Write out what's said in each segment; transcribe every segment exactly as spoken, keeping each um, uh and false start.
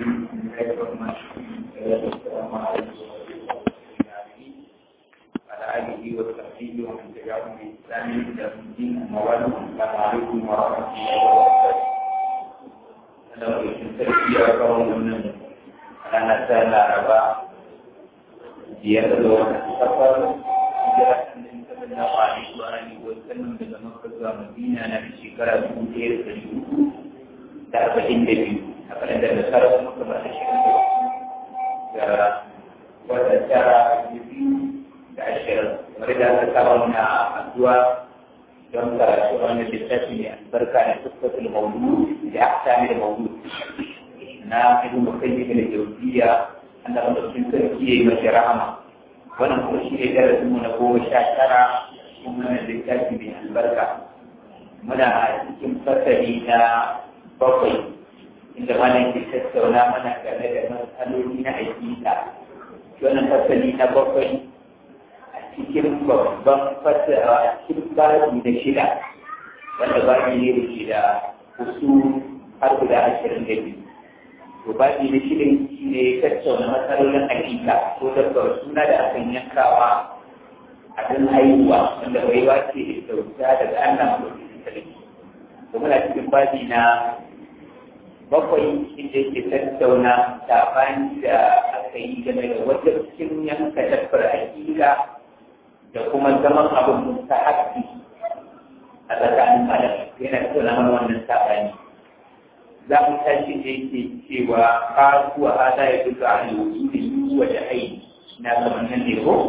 على آله وصحبه ومن تبعهم بإحسان إلى يوم الدين. أما بعد السلام عليكم ورحمة الله وبركاته. أنا أريد تركيا قوم من أنا سأل أربعة زيادة سفر hijrah Annabi sallallahu alaihi wa alihi wa sallam daga Makka zuwa Madina na shekara dubu ɗaya da ɗari uku da arba'in da biyu a kalandar da sarrafa muka ba da shekaru ga wata tara biyu da ashirin kamar da aka saba muna addu'a don karatu wani littafi mai albarka na tuffatul mawlud da aka da mawlud na ibn Qayyim al-Jawziyya annabi mutum sarki yayi masa rahama. Wannan kuma shi ne darasinmu na goma sha tara cikin wannan littafi mai albarka. Muna a cikin fasali na bakwai inda malam ke tattauna mana game da matsaloli na aƙida. Wannan fasali na bakwai a cikin babban fasali a cikin babi na shida wanda babi ne da ke da usul har guda ashirin da biyu. To babi na shirin shi ne tattauna matsalolin hakika ko dabbar suna da akan yankawa abin haihuwa wanda bai wace da kyauta daga Allah mai sarki. To muna cikin babi na bakwai inda yake tattauna sabani da aka yi game da wajen cikin yanka dabbar hakika da kuma zaman abin mustahabbi a tsakanin malamai yana tattauna mana wannan sabani. Za mu tashi da yake cewa kasuwa hada ya duka a yau da yi wa da ai na zaman nan ne ko?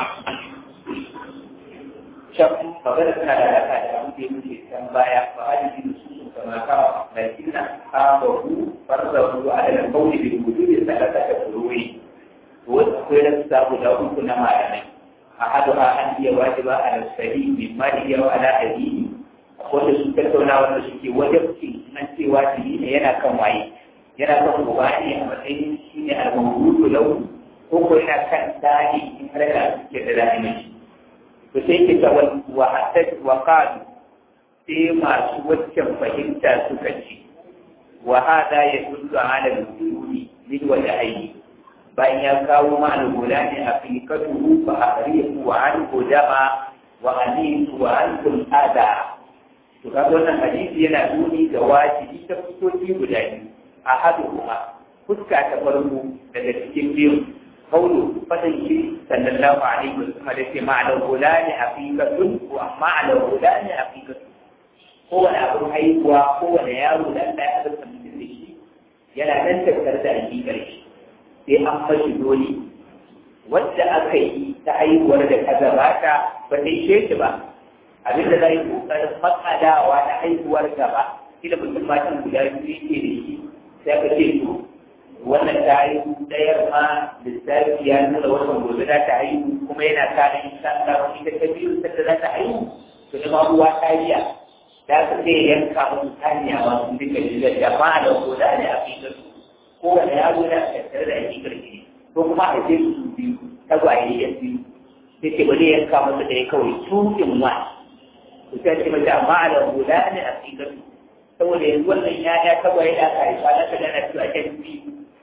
Shafin magana suna da alaƙa da abin da ya muke can baya ba a jikin su kama kama da kina kama hu farzahu a daga kauli da gudu da sadaka da kuruwi. Wasu akwai na samu da uku na malamai. A hadu a an iya wajiba a nasari min ma da yawa ala addini. Wanda su tattauna wanda suke wajabci nan cewa jini ne yana kan waye yana kan uba ne a matsayin shi ne al-mawdudu lahu ko ko yana kan dani in har da suke da dani to sai ke ta wa hatta wa qad sai masu waccan fahimta suka ce wa hada yadullu ala al-wujudi lil wajhi bayan ya kawo ma al-gulani a fiqatuhu fa ahrihu wa al-qudama wa anisu wa al-ada. To kaga wannan hadisi yana nuni ga wajibi ta fuskoki guda biyu. A hadu kuma fuska ta farko daga cikin biyu kaulu fadan shi sallallahu alaihi wa sallam da ke ma'anar gulani haqiqatun wa ma'anar gulani haqiqatun. Kowane abin haihuwa kowane yaro da Allah ya azurta mutum da shi yana nan tattare da haƙiƙar shi sai an fashi dole wanda aka yi ta haihuwar da ta gabata ba ta yi shi ba. Abin da za yi ƙoƙarin matsadawa na haihuwar gaba kila mutum matan guda biyu ke da shi sai ka ce to wannan ta haihu ɗayar ma lissafi ya nuna wannan gobe za ta haihu kuma yana kare insha Allah ita ta biyu sanda za ta haihu to ne ma uwa tariya da ka sai yanka musu taniya ma sun duka jiya jama'a da goda ne a fitar kowane yaro na tattare da hakikar shi ko kuma a ce su biyu tagwaye yan biyu sai ce ba zai yanka musu ɗaya kawai tukin wani kusa ce mace amma a lahula ne a cikin saboda yanzu wannan yaya tagwaye da aka haifa na ta gana su a kan fi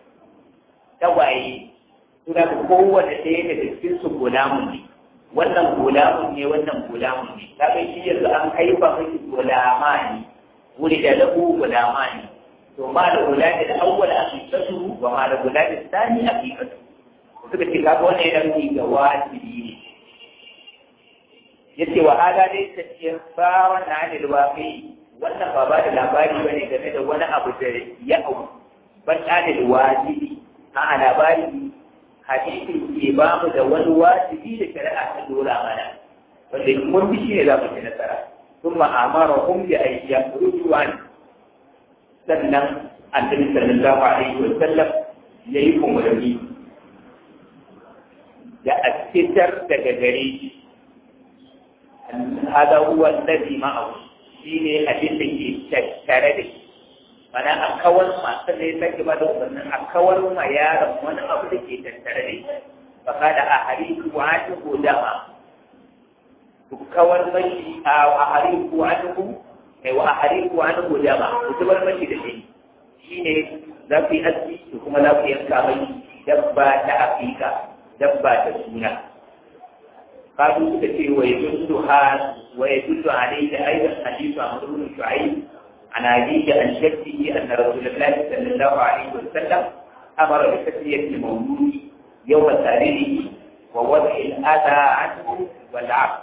tagwaye suna da kowane ɗaya daga cikin su gulamun ne wannan gulamun ne wannan gulamun ne ta kai shi yanzu an haifa mashi gulama ne wuri da lahu gulama ne to ma da gula da awwal a fikatu wa ma da gula da sani a fikatu suka ce kaga wannan yana nuni ga wajibi ne yace wa hada dai tafiyar bawan na ne waqi wannan ba ba da labari bane game da wani abu da ya au ban da wajibi a labari hadisi ke ba mu da wani wajibi da shari'a ta dora mana wanda mun bi shi ne za mu ci nasara kuma amarahum bi an yakhruju an sannan annabi sallallahu alaihi wa sallam yayi umarni da a fitar daga gare shi هذا هو الذي معه شيء abin da ke tattare da shi mana a kawar ma sai ya sake ba da wannan a kawar ma yaron wani abu da ke tattare da shi fa kada a hariku wa ko dama ku kawar mashi a hariku wa ko ai wa hariku wa ko dama ku zubar mashi da shi shine za ku yi aski da kuma za ku yanka mai dabba ta afika dabba ta suna قالوا كتير ويدلها ويدل عليه أيضا حديث عمرو بن شعيب عن أبيه عن جده أن رسول الله صلى الله عليه وسلم أمر بتسلية المولود يوم سارره ووضع الأذى عنه والعقل.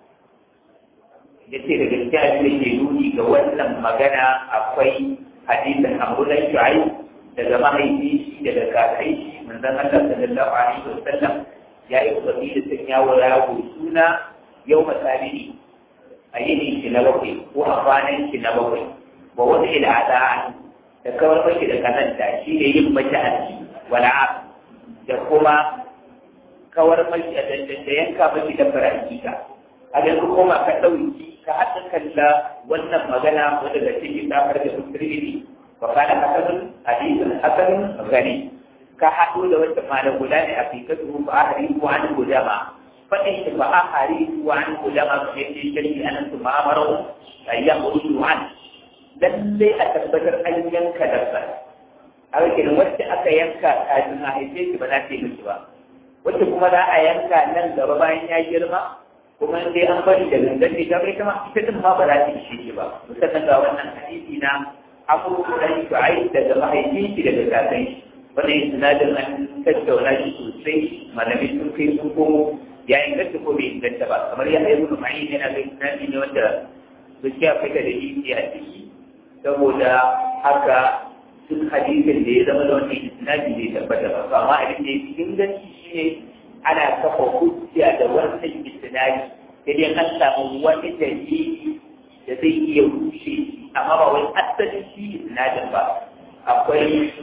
yace da gaskiya da ke nuni ga wannan magana akwai hadisin Amr bin Shu'aib daga mahaifi shi daga kakai shi manzon Allah sallallahu alaihi wasallam ya yi umarni da sanya wa yaro suna yau masabiri a yini shi na bakwai ko a kwanan shi na bakwai ba wata ilada da kawar mashi da kananta shi ne yin mace aski wala da kuma kawar mashi da da yanka mashi da farajika a ga kuma ka dauki ka haɗa kalla wannan magana wanda da take kafar da musulmi wa kana hasanun hadithun hasanun gani ka haɗo da wata malam guda ne a fikatu ba a hari ko an gudama faɗin shi ba a hari ko an gudama ba ne ce shirki anan su ma'amaru a yi yamuru an lalle a tabbatar an yanka dabba a rikin wacce aka yanka kafin a haife shi ba za ta yi miki ba wacce kuma za a yanka nan gaba bayan ya girma kuma dai an bari da gangan ne ta bai kama ita din ma ba za ta ishe shi ba musamman ga wannan hadisi na amuru dan shu'aib daga mahaifin shi daga kakan shi wannan sinadin an tattauna shi sosai malami sun kai sun komo ya inganta ko bai inganta ba kamar ya haihu da ma'ayin yana da sinadi ne wanda gaskiya fita da shi a ciki saboda haka duk hadisin da ya zama da wannan sinadi bai tabbata ba amma abin da ya fi inganci shi ne ana kafa hujja da wannan sinadi sai dai an samu wani dalili da zai iya rushe amma ba wai asalin shi sinadin ba akwai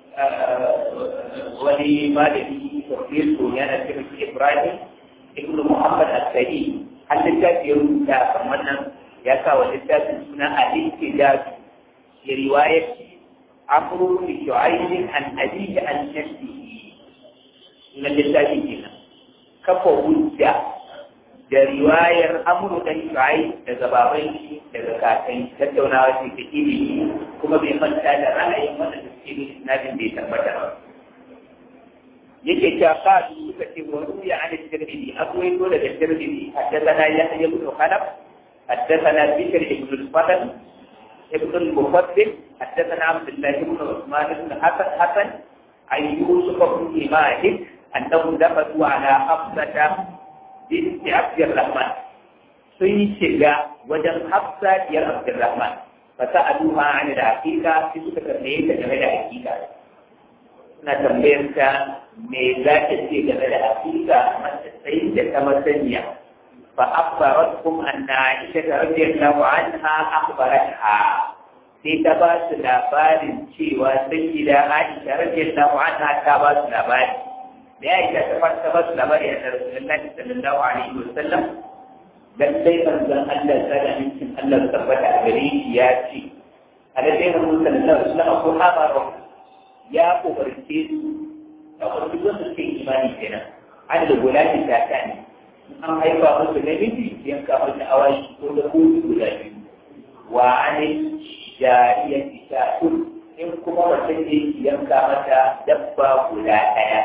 wani malami profeso yana cikin Ibrahim ibn Muhammad al-Sadi an littafi ya rubuta kan wannan ya sa wa littafin suna al-Ihtijaj ya riwayar Amr bin Shu'aib an abihi an nafsihi na littafi kenan kafa hujja da riwayar Amr bin Shu'aib daga baban shi daga kakan tattaunawa ce ta ilimi kuma bai manta da ra'ayin wannan cikin isnadin bai tabbata ba yake cewa qadu suka ce wa ruya an tirmidhi akwai to daga tirmidhi haddathana yahya ibn khalaf haddathana bikr ibn al-fadl ibn al-mufaddil haddathana abdullah ibn usman ibn hasan hasan ay yusuf ibn malik annahu dafatu ala hafsata bint abd al-rahman sun shiga wajen hafsa diyar abd al-rahman fasa'aluha an al-haqiqa sai suka tambaye ta game da haqiqa suna tambayar ta me za ta ce game da haqiqa mace sai da ta masaniya fa akhbaratkum anna aisha radiyallahu anha akhbaratha sai ta ba su labarin cewa sayyida aisha radiyallahu anha ta ba su labari da aisha ta ba ta ba su labari da rasulullahi sallallahu alaihi wasallam lallai manzon Allah tsananin Allah tabbata a gare shi ya ce a da dai mun sallallahu alaihi wasallam ko amara ya umarce su da wasu wanda suke imani kenan an da gulati ta tani an haifa musu da miji yan ka musu awai ko da kuɗi guda biyu wa an jariyati ta kun in kuma wata ce yanka mata dabba guda ɗaya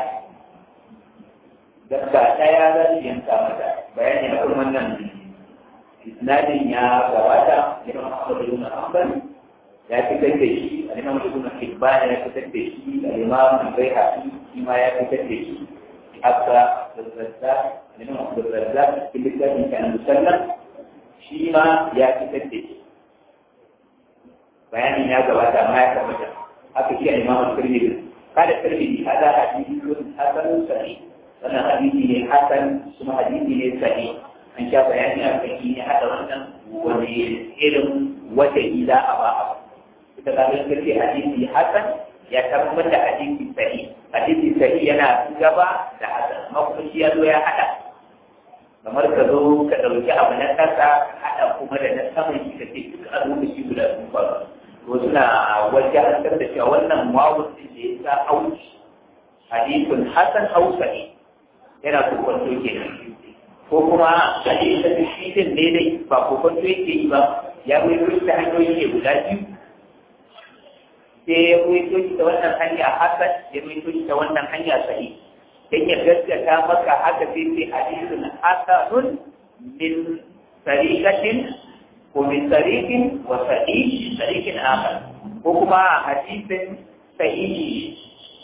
dabba ɗaya za su yanka mata bayani a kuma wannan isnadin ya gabata Imam Ahmad ibn Hanbal ya fitar da shi Imam Ibn Hibban ya fitar da shi Imam Bayhaqi shi ma ya fitar da shi haka Razzaq Imam Abdul Razzaq cikin littafin kan Musannaf shi ma ya fitar da shi bayanin ya gabata amma ya gabata haka shi Imam Tirmidhi kada Tirmidhi hada hadisi hasan sahih wannan hadisi ne hasan kuma hadisi ne sahih an sha bayani a kan shi ne haɗa wannan wani irin wata ila a ba a ita ga ganin kace hadisi hasan ya tabbatar da hadisi sahi hadisi sahi yana gaba da hasan amma kuma shi ya zo ya haɗa kamar ka zo ka ɗauki abu na ƙasa haɗa kuma da na saman shi ka ce duk a lokaci guda sun faru to suna wajen hantar da cewa wannan wawun da ya sa auki hadisin hasan hausa ne yana kokwanto kenan ko kuma hadisin da shi din ne dai ba kokwanto yake yi ba ya mai ta hanyoyi ne guda biyu sai ya ruwaito shi ta wannan hanya hasan ya ruwaito shi ta wannan hanya sahih dan ya gaskata maka haka sai sai hadisun hasanun min tariqatin ko min tariqin wa sahih tariqin akhar ko kuma hadisin sahih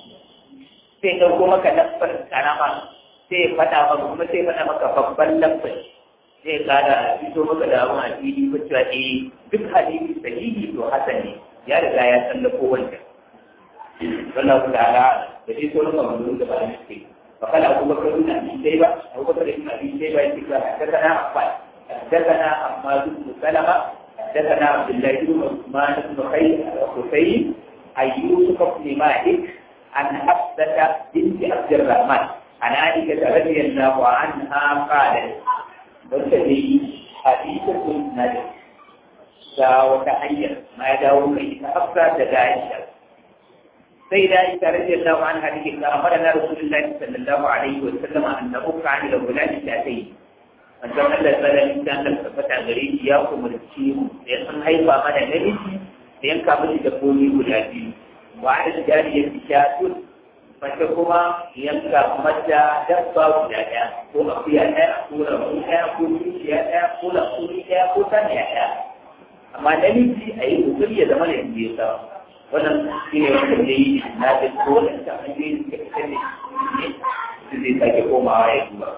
sai dauko maka lafar karama sai fada maka kuma sai fada maka babban lafar sai kada fito maka da abun hadisi ko cewa eh duk hadisi sahihi to hasan ne ya riga ya sallako wancan wallahu ta'ala da shi sauran maganganun da ba a nufi fa kala abubakar ibn abi shayba abubakar ibn abi shayba yake cewa haddathana affan haddathana ammad ibn salama haddathana abdullah ibn usman ibn khayr al-husayn ayyub ibn malik an hafsata bint abd الرحمن عن عائشة رضي الله عنها قالت وتدي حديثة النبي da wata hanyar ma ya dawo kai ta hafsa da Aisha sai da Aisha radiyallahu anha take ga amarna Rasulullahi sallallahu alaihi wa sallam annahu kana da wulani ta tai manzon Allah sallallahu alaihi wa sallam tabbata gare shi ya umarci mu da san haifa mana namiji da yanka miji da komi guda biyu wa da jariyar tiyatun mace kuma yanka mata dabba guda ɗaya ko akuya ɗaya ko rabu ɗaya ko kishiya ɗaya ko lakuri ɗaya ko saniya ɗaya amma namiji a yi kokari ya zama da yanzu ya sa wannan shi ne wanda ya yi na da kowane ta hanyoyin da ka ne su zai sake komawa ya duba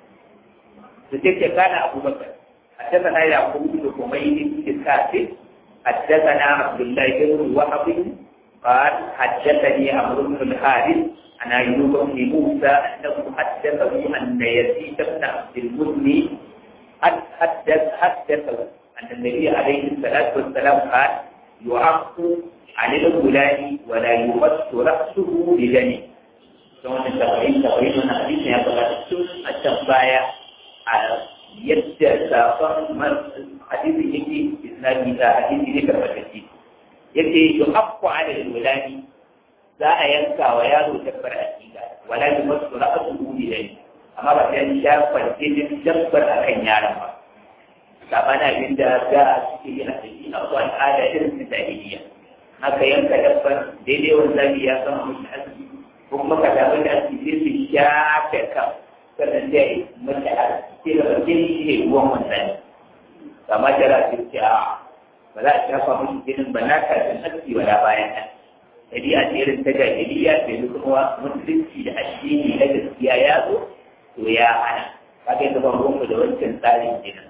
su ce ke kana abubakar haddasa na ya kuma da kuma yi da kafin haddasa na abdullahi bin wahabin قال حدثني عمرو بن الحارث عن ايوب بن موسى انه حدثه ان يزيد بن عبد المزني حدث حدثه أن النبي عليه الصلاة والسلام قال يعق عن الغلام ولا يمس رأسه بدمه. ثم تقريب تقريب من حديث يقول التنبايا على يد ساقا حديث يجي إسناد إلى حديث ذكر الحديث يجي يعق عن الغلام لا ينسى وياه جبر أكيدا ولا يمس رأسه بدمه. أما بعد أن شاف الجن جبر أكن يعلم sabana abin da za a suke yi a cikin abuwa al'ada irin ta jahiliya haka yanka dabbar daidai wanzami ya sama mutu aski ko kuma ka damu da aski sai su shafe kan sannan da yi mutu aski da bakin shi ne ruwan wanzami kama da rafi ce a ba za a shafa mutu jinin ba na kafin aski wala bayan nan jadi a irin ta jahiliya sai kuma musulunci da addini na gaskiya ya zo to ya hana kaga yadda ban ruwanmu da wancan tsarin jinin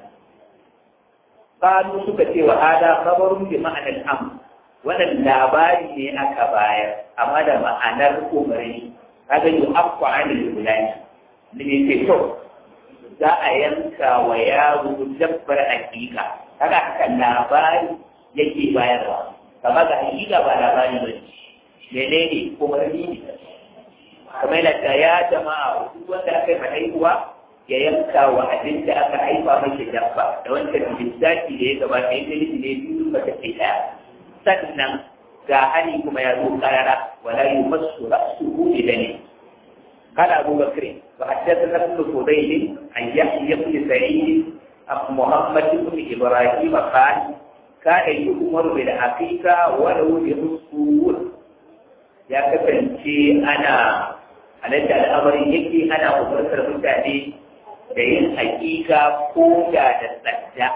Kanu suka ce wa hada khabarun bi ma'anar am wannan labari ne aka bayar amma da ma'anar umarni kaga yu afqa anil bulani ne ce to za a yanka wa yaro dabbar hakika kaga haka labari yake bayarwa kamar ga hakika ba labari ba ne menene umarni ne kamar da ya jama'a duk wanda aka yi haihuwa ya yanka wa abin da aka haifa mashi dabba da wancan bizdaki da ya gabata ya gani ne biyu ba ta kai daya sannan ga hali kuma ya zo karara wala yi masu rasu hudu da ne kada abu bakri ba a cikin nasu fudai an yahya ibn sa'id abu muhammad ibn ibrahim qal kana yi umar bil aqiqa wa lahu rusul ya kasance ana alatta al'amarin yake ana umartar mutane da yin hakika ko da da tsada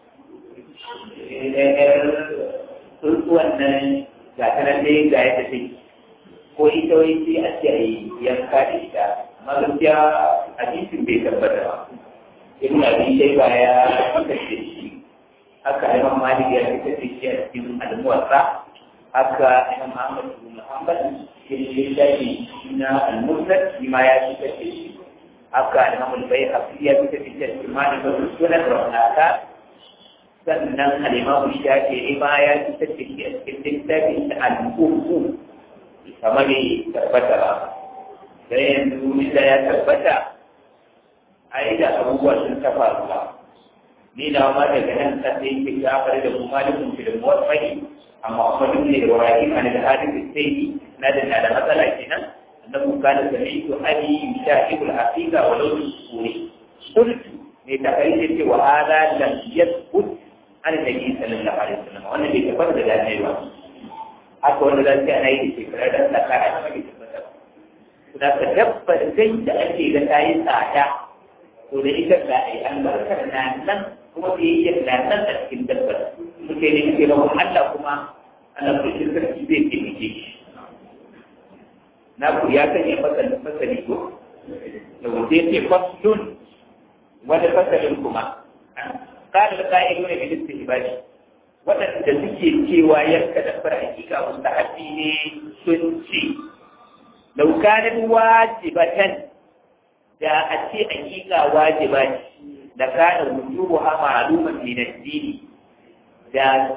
tsuntsuwan nan ga ta nan dai ga yadda take ko ita wai sai a ce a yi yanka da ita amma gaskiya hadisin bai tabbata ba ibn abi shayba ya kashe shi haka imam malik ya kashe shi a cikin al-muwatta haka imam ahmad bin muhammad shi ya yi na al-musnad shi ma ya kashe shi haka imam al-bayhaqi ya kashe shi a cikin malik bin sunan rawata sannan al-imam shafi'i ma ya kashe shi a cikin littafin al-umm kamar ne tabbata ba da yanzu da ya tabbata a yi da abubuwa sun ta faru ba ni da ma daga nan ta sai ke gafar da kuma malikun filin wasfai amma kuma duk ne da wurare a da hadin sai na da na da matsala kenan annabi kana da shi to ali yashibul haqiqa wa law tusuri qultu ne ta kai ce wa hada lam yathbut an nabi sallallahu alaihi wasallam wannan bai tabbata da dai ba haka wanda za su ana yi da shekara don tsakara a cikin tabbatar da ka dabbar zai da ake ga ta yi tsada to da ita da a yi albarkar na nan kuma da yi na nan a cikin dabbar muke ne muke da Allah kuma Allah ko shi sarki zai taimake shi na ku ya sanya fasalin fasali ko da wuce ce fasulun wani fasalin kuma kada da ka'ido ne da istihbabi waɗanda suke cewa yanka dabbar hakika mustahabi ne sun ce laukanin wajibatan da a ce hakika wajiba ce da kana wujubu ha ma'luman min ad-din da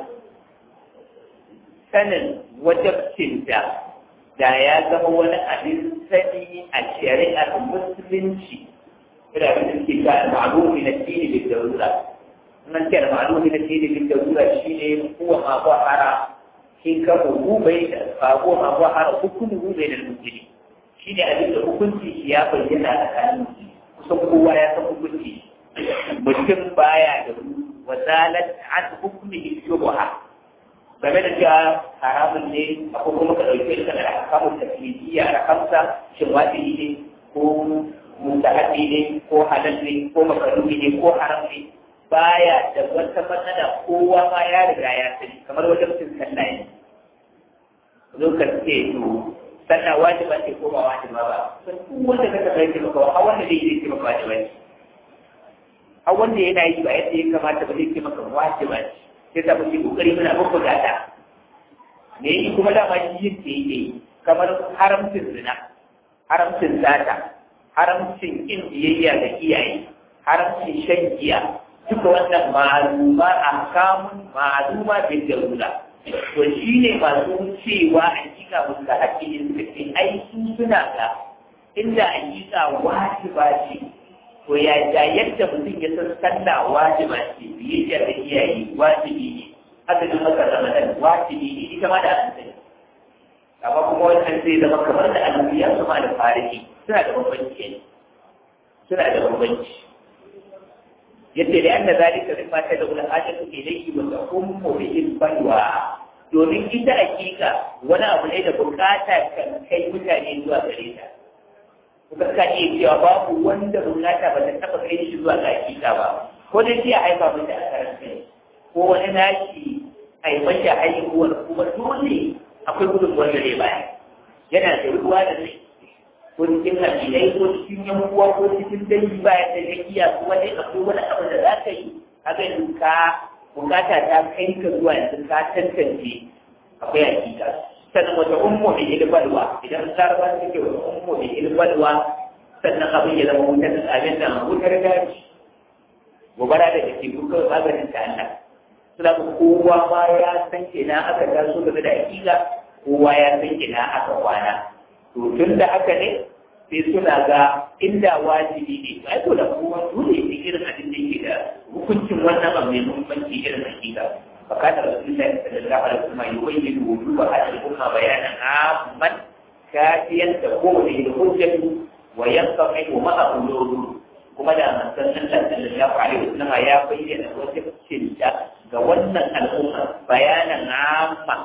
sanin wajibcinta da ya zama wani abin sani a shari'ar musulunci ina da suke ta ma'lumin min ad-din bil darura nan ce da ma'lumin min ad-din bil darura shine huwa ma zahara in ka rubu bai da fago ma zahara hukumu bai da musulmi shine abin da hukunci shi ya bayyana a tsakanin kusan kowa ya san hukunci mutum baya da wazalat an hukumi shubha game da cewa haramun ne akwai kuma ka ɗauke ka da hakamun tafiya da kamsa shin wajibi ne ko mutahabi ne ko halal ne ko makaruhi ne ko haram ne baya da wata matsala kowa ma ya riga ya sani kamar wajen cin sallah ne lokacin ce to sallah wajiba ce ko ba wajiba ba sun duk wanda ka taɓa yake maka a wanda zai yi ce maka wajiba ne a wanda yana yi ba yadda ya kamata ba zai ce maka wajiba ce sai ta muke kokari muna babba gata me yi kuma dama yin ce yake kamar haramcin zina haramcin zata haramcin kin biyayya ga iyaye haramcin shan giya duka wannan ma'aluma a kamun ma'aluma bin jarula to shi ne masu cewa a kika musu haƙƙin suka ce ai su suna ga inda a kika wajiba ce to ya ga yadda mutum ya san sallah wajiba ce biyayya da iyaye wajibi ne azumin masa ramadan wajibi ne ita ma da an sani amma kuma wannan zai zama kamar da al'umma su ma da fariki suna da bambanci suna da bambanci yadda da anna zalika mimma tad'u al-hajatu ilayhi wa taqummu bihi al-balwa domin ita hakika wani abu ne da bukata kan kai mutane zuwa gare ta kuka ka iya cewa babu wanda bukata ba ta taba kai shi zuwa ga hakika ba ko dai shi ya haifa mai da akaranta ko wani nashi aibata haihuwar kuma dole akwai gudun wanda zai baya yana da ruwa da zai ko cikin hadisai ko cikin yan uwa ko cikin dangi baya da iya kuma dai akwai wani abu da za ka yi haka in ka bukata ta kai ka zuwa yanzu ka tantance akwai hakika sannan wata ummu mai ilbalwa idan zarba take wata ummu mai ilbalwa sannan abin ya zama wutar abin da wutar daji gobara da take kuka maganin ta Allah suna kowa ma ya san kenan aka taso game da hakika kowa ya san kenan aka kwana to tun da haka ne sai suna ga inda wajibi ne ai to da kuma dole ne irin abin da yake da hukuncin wannan abu mai muhimmanci irin hakika fakata rasulullahi sallallahu alaihi wasallam yubayyin wujuba hadhihi umma bayanan amman kafiyan da kowane da hujjatu wa yanqamu ma'a ulul kuma da manzon Allah sallallahu alaihi wasallam ya bayyana wajibcin da ga wannan al'umma bayanan amma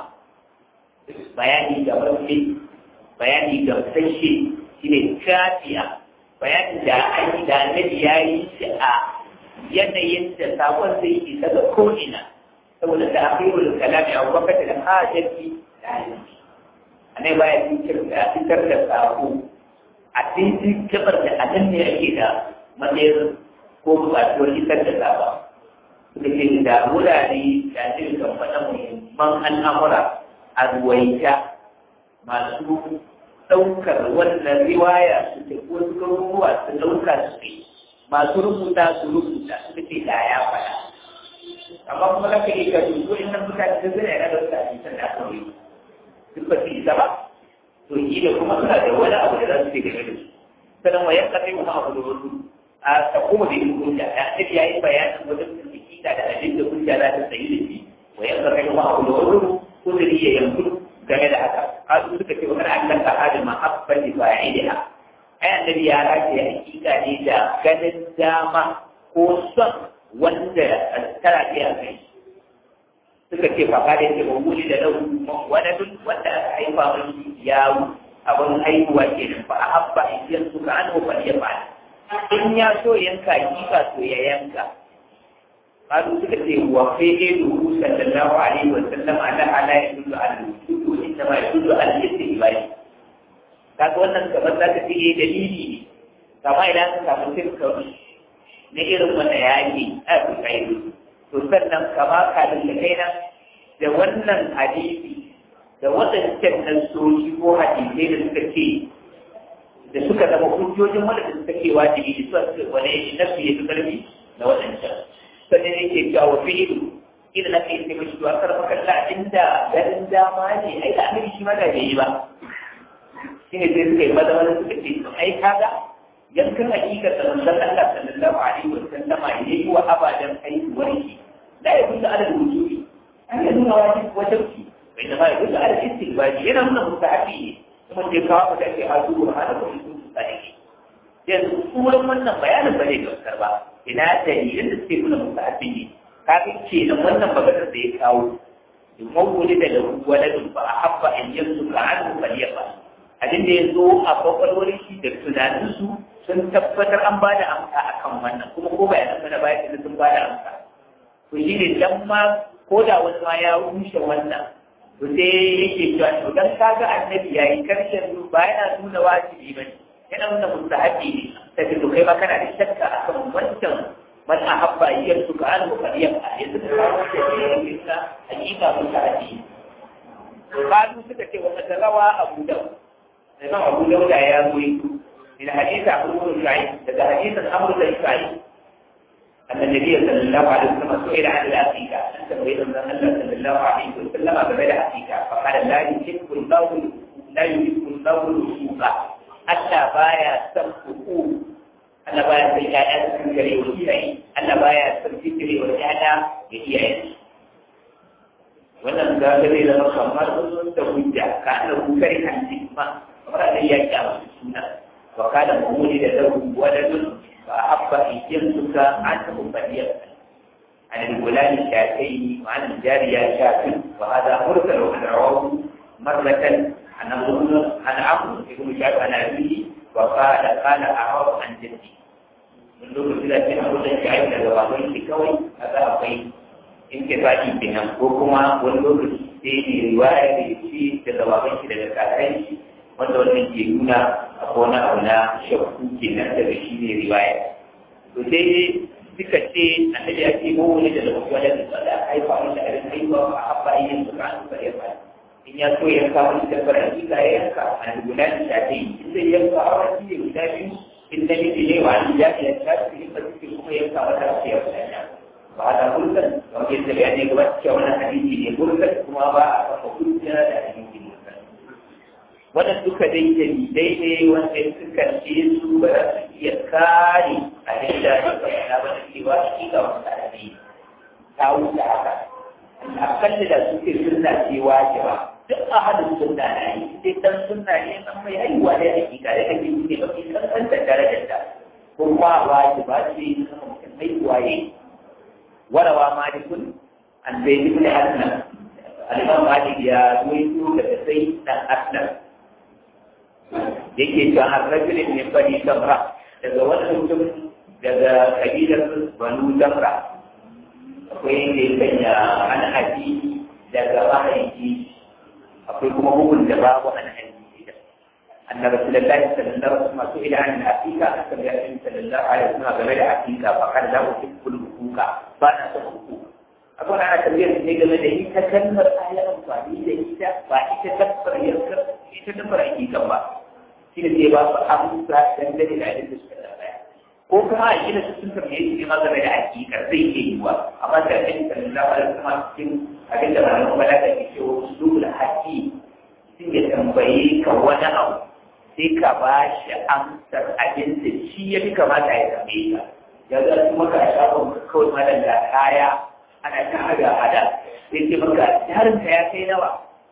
bayani da wani bayani da sashe shi ne kafiya bayanin da an yi da annabi ya yi shi a yanayin da sakon zai isa ga ko'ina saboda da akhirul kalami a wakati da hajjaki da yanki annabi baya fitar da sako a cikin kabar da anan ne ake da matsayin ko bukatuwar isar da saba suka ce da wurare da zai kan faɗa muhimman al'amura a ruwaita masu ɗaukar wannan riwaya su ce ko su ruwa su ɗauka su ce masu rubuta su rubuta su ce da ya faɗa amma kuma za ka yi ka dubu in nan mutane sun zai yana da wasu abincin da aka yi duk ba su isa ba to yi da kuma suna da wani abu da za su ce game da su sannan wayan kasai kuma abu da wasu a takoma da yin hujja da ake ya yi bayanin wajen cikin da abin da hujja za ta sayi da shi wayan kasai kuma abu da wasu kuzuri ya yanzu game da haka kasu suka ce wakar Allah ta hada mahabban da fa'idiha ai annabi ya race hakika ne da ganin dama ko son wanda tara ce a kai suka ce faƙa da yake wuri da lau wani duk wanda aka haifa mai yawo abin haihuwa ke nan fa a habba idan suka an hukar ya ba in ya so yanka kika so ya yanka kalu suka ce wa fa'ilu sallallahu alaihi wa sallam ala ala yadullu ala al-wudu inna ma yadullu ala al-istihbab kaga wannan kamar zaka ce eh dalili ne kama idan ka samu sirka na irin wanda yake a fa'ilu to sannan kama kalin da kaina da wannan hadisi da waɗancan nasoshi ko hadisai da suka ce da suka zama hujjojin wanda suka ce wajibi da suka ce wani nasu ya fi ƙarfi da waɗancan sannan yake cewa wa fi'ilu ina na kai sai mashi tuwa karfa kalla inda ganin dama ne ai da amiri shi ma da bai yi ba shi ne sai suka yi maza wani suka ce ai kaga yankan hakikar da manzon Allah sallallahu alaihi wa sallama ya yi wa abadan haihuwar shi la ya kusa adadin wujudi an yi nuna wajibci bai da bai kusa adadin istilbaji yana nuna mustahabi ne kuma sai kawo da ake hazu wa hada kuma sun su tsare yanzu tsoron wannan bayanin ba zai gamsar ba ina dalilin da suke nuna mustahabi ne kafin ce nan wannan maganar da ya kawo in mawuli da lahu waladun ba a habba in yanzu ka an faliyafa abin da ya zo a kwakwalwar shi da tunaninsu sun tabbatar an ba da amsa a kan wannan kuma ko bayanan mana baya da sun ba da amsa to shi ne dan ma ko da wani ma ya rushe wannan to sai yake cewa to dan kaga annabi yayi karshen su ba yana nuna wajibi ba yana nuna mustahabi ne sai to kai ma kana da shakka akan wancan man ahabba yiyatu ka an qadiyan a yanzu da yake ka hakika mustahabi kalu suka ce wa rawa abu dawud sai abu dawud ya goyi من حديث عمرو بن شعيب هذا حديث عمرو بن شعيب أن النبي صلى الله عليه وسلم سئل عن العقيقة أنت تريد أن الله صلى الله عليه وسلم بمدى العقيقة فقال لا يحب البول لا يحب البول الوثوقة حتى بايا سمحه أن بايا سيئات سنكري وإيعي أن بايا سنكري وإيعنا إيعي wannan da gare da kamar sun da hujja ka da kukari kan jima kamar da ya kyawa suna وقال ولد له ولد فأحب أن يمسك عنه فليقتل عن الغلام شاتين وعن الجارية شاة وهذا مرسل عن رواه مرة عن عمرو عن عمرو بن شعيب عن أبيه وقال قال أعرض عن جدي من دون كده في عمرو بن شعيب لغوابين بكوي هذا أقيم انتفاعي بهم وكما ولدوا في رواية في لغوابين لغوابين wanda wannan ke nuna a wani abu na shakku ke nan daga shi ne riwaya to sai suka ce annabi ya ce ko wani da lafiya da tsada haifa wani da irin haifa a habba yin su ka an fare fa in ya so yanka wani da fara kika ya yanka a guda da shafi in zai yanka a wani ne guda biyu in da miji ne wa ya ya shafi in ba su kuma yanka wata rafiya wata ba da kulkan wanda ya bayani gaba cewa wannan hadisi ne kulkan kuma ba a kafa kulkan da hadisi wannan duka dai dalilai ne wanda suka ce su ba za su iya kare a yadda suka faɗa ba da cewa shi ga wata ne ta wuce haka akalli da suke sunna ce wajiba duk a hadin sunna na yi sai dan sunna ne san mai haihuwa da hakika da kake ne ba ki san da darajar ta kuma wajiba ce kuma mutum haihuwa ne warawa malikun an bai ibn aslam al-imam malik ya ruwaito daga sai dan aslam yake cewa an rajulin ne bani samra daga wani mutum daga kabilar banu samra akwai da ya sanya an haji daga mahaifi akwai kuma hukun da babu an haji da annabi sallallahu alaihi wasallam masu ila an hakika aka ga annabi sallallahu alaihi wasallam game da hakika fa kan da ku kullu hukuka ba na son hukuka akwai ana tambayar ne game da ita kalmar ayar amfani da ita ba ita tabbar yarkar ita tabbar hakika ba shi ne sai ba su amsa dangane da abin da suka tambaya ko kuma a gina su sun tambaye shi ne ma game da hakika zai iya yiwa amma da kan sallallahu alaihi wasallam cikin abin da malamin kuma da ke cewa usulul haqqi sun ya tambaye ka wani abu sai ka ba shi amsar abin da shi ya fi kamata ya tambaye ka ya za su maka a shafin kawai malam da kaya ana ta hada hada sai ce maka jarinka ya kai nawa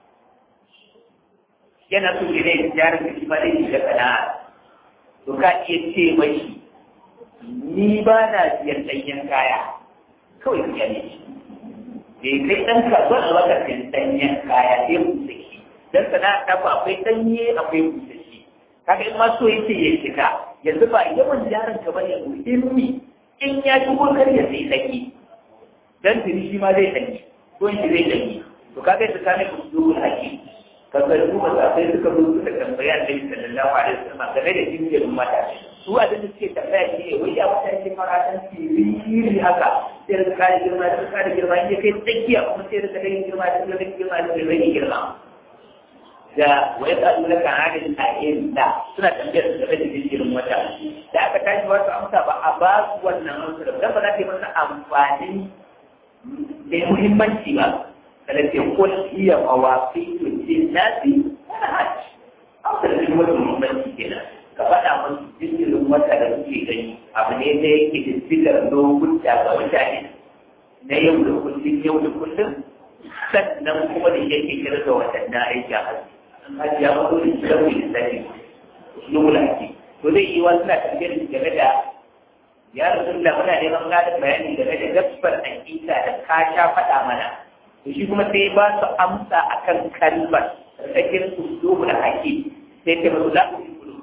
yana so ne da jarin da shi ma zai shiga sana'a to ka iya ce mashi ni ba na siyan ɗanyen kaya kawai ka gane shi bai kai ɗan kasuwa a lokacin ɗanyen kaya sai busashi don sana'a ta fa akwai ɗanye akwai busashi kaga in ma so yake ya shiga yanzu ba yawan jarin ka bane muhimmi in ya shigo kar ya sai ɗanye dan tuni shi ma zai ɗanye ko shi zai ɗanye to kaga yadda ka ne usulul hakim kaga su ba sai suka zo suka tambaya Annabi sallallahu alaihi wasallam game da jinjirin mata su a da suke tambaya shi ne wai ya wata ce faratan sirri haka sai da kai girma da kai girma in kai tsakiya kuma sai da kai girma da kai girma da kai girma da wai ka dole ka hadin ayin da suna tambayar su game da jinjirin mata da aka tashi wasu amsa ba a ba su wannan amsa da ba za ta yi masa amfani da muhimmanci ba kada ce kun iya mawaƙi tuntun nasi wani hajji an da shi wani muhimmanci kenan ka faɗa musu jinjirin wata da suke gani abu ne da yake da sigar lokuta ga mutane na yau da kullum yau da kullum sannan kuma da yake kira da waɗannan aiki a hajji an hajji ya faɗo da shi da wani sani lula ake to zai yi wasu na tafiyar game da ya rasu da muna neman gadon bayani game da dabbar aƙida da ka sha faɗa mana to shi kuma sai ba su amsa akan kalmar sakin usulul hakim sai ta musu da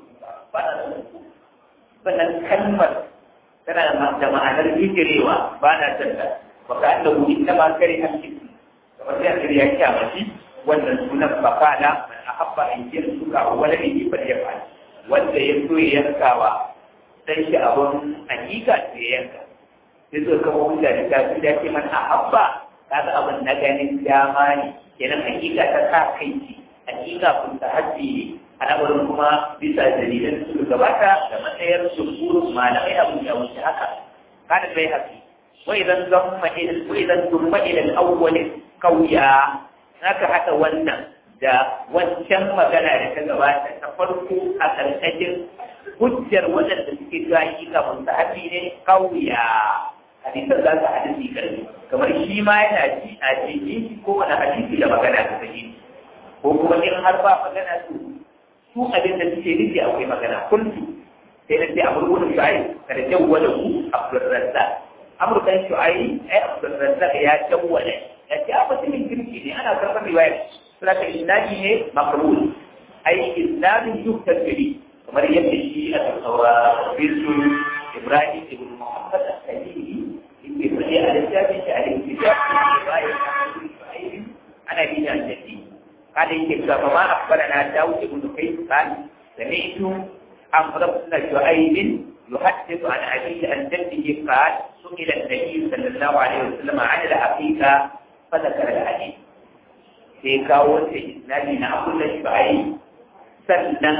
wannan kalmar tana da ma'anar hijirewa ba na tanda ba ka da wuri ta ba kare hakki kamar sai a ya kyamaci wannan sunan bakala man ahabba in jin suka wala ne ifar ya fa wanda ya so ya yankawa dan shi abun hakika sai ya yanka sai zo kama wuta da ta da ce man ahabba kaga abin na ganin dama ne kenan hakika ta sa kai ce hakika kun ta haddi ne al'amarin kuma bisa dalilan su gabata da matsayar jumhurin malamai abu da wuce haka kada bai haƙi wai zan zama ilal wai zan zumma ilal awwal kauya naka hada wannan da wancan magana da ta gabata ta farko a karkashin hujjar waɗanda suke zuwa hakika mun ta haddi ne kauya hadisan za su hadisi karfi kamar shi ma yana ji a jiki ko wani hadisi da magana ta sahihi ko kuma in har ba magana su su abin da suke nufi akwai magana kuntu sai da sai amurkun shu'ai kada jawwala ku abdurrazzaq amurkan shu'ai ai abdurrazzaq ya jawwala ya ce a mutumin kirki ne ana karɓar riwaya suna ka isnadi ne makrul ai isnadin yuktar gari kamar yadda shi a tsawa bisu ibrahim ibn muhammad al-khalili yake fadi a littafin shi a littafin riwaya ta shu'ai ana bi da jaddi قال إنك فما أخبرنا داود بن كيس قال سمعت عمرو بن شعيب يحدث عن أبيه عن جده قال سئل النبي صلى الله عليه وسلم عن العقيقة فذكر الحديث في كاوة إسنادي نعبد شعيب سنن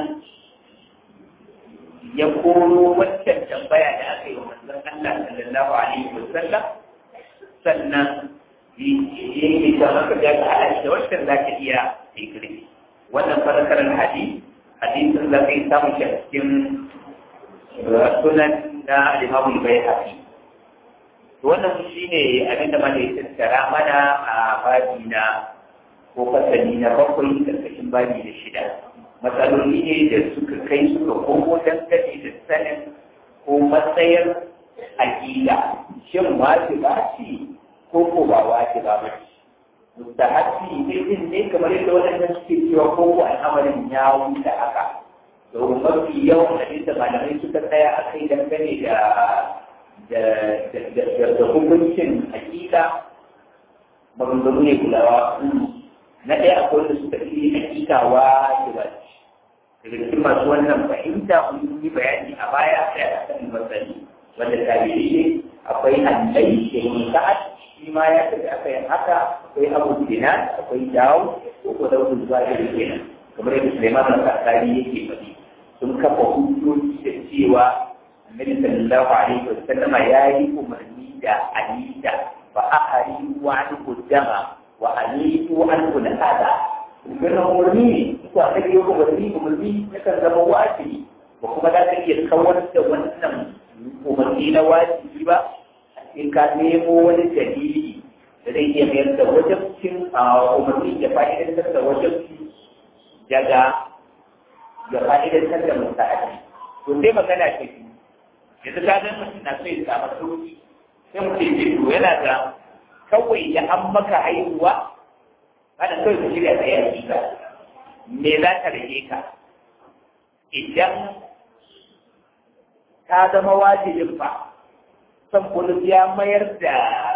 يقول وجه تنبيا لأخي ومن الله صلى الله عليه وسلم سنن yake da maka da ta da wannan zaka iya tikiri wannan farakar hadisi hadisin da kai samu cikin sunan da Imam Al-Baihaqi wannan shine abin da malai tattara mana a babi na ko fasali na bakwai karkashin babi da shida matsaloli ne da suka kai suka komo dangane da sanin ko matsayar aqida shin wajiba ce ko ko ba wace ba ba mustahabi din ne kamar yadda wannan suke cewa ko ko al'amarin ya wuce haka to mafi yawan da malamai suka tsaya a kai dangane da da da da hukuncin hakika maganganu ne kulawa na ɗaya akwai wanda suka fi hakika wajiba daga cikin masu wannan fahimta mun yi bayani a baya sai a kan masani wanda tabi'i akwai annai da musa'ad shi ma ya tafi aka yin haka akwai abu dinan akwai dawo ko ko da wani zuwa da kenan kamar yadda Sulaiman al-Qasari yake faɗi sun kafa hujjoji da cewa Annabi sallallahu alaihi wasallam ya yi umarni da alida fa ahari wa anhu dama wa alitu anhu al-hada wannan umarni ko aka yi umarni umarni yakan zama wajibi ba kuma da kake kawar da wannan umarni na wajibi ba in ka nemo wani dalili da zai iya mayar da wajabcin umarni da fa'idantar da wajabci daga ga fa'idantar da mutane. To sai magana ta biyu, yanzu ka zan mutum na so ya samu sauki sai mutum ya ce to yana da kawai da an maka haihuwa ana kawai ka shirya tsaye a kika me za ta rage ka idan ta zama wajibin fa san kullum ya mayar da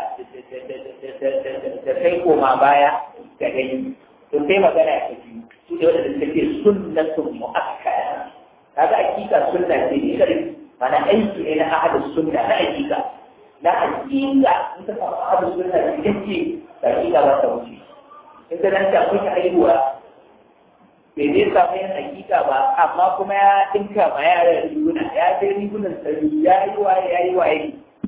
da kai koma baya ga gani to sai magana ya tafi su ne wadanda suka ce sunnatun mu'akkada kaga hakika sunna ce ne kare mana aiki ne na ahadus sunna na hakika na hakika in ka samu ahadus sunna ne kace hakika ba ta wuce in ka dan ta kuka haihuwa bai zai samu yin hakika ba amma kuma ya dinka ma yaran riguna ya sai rigunan tsari ya yi waye ya yi waye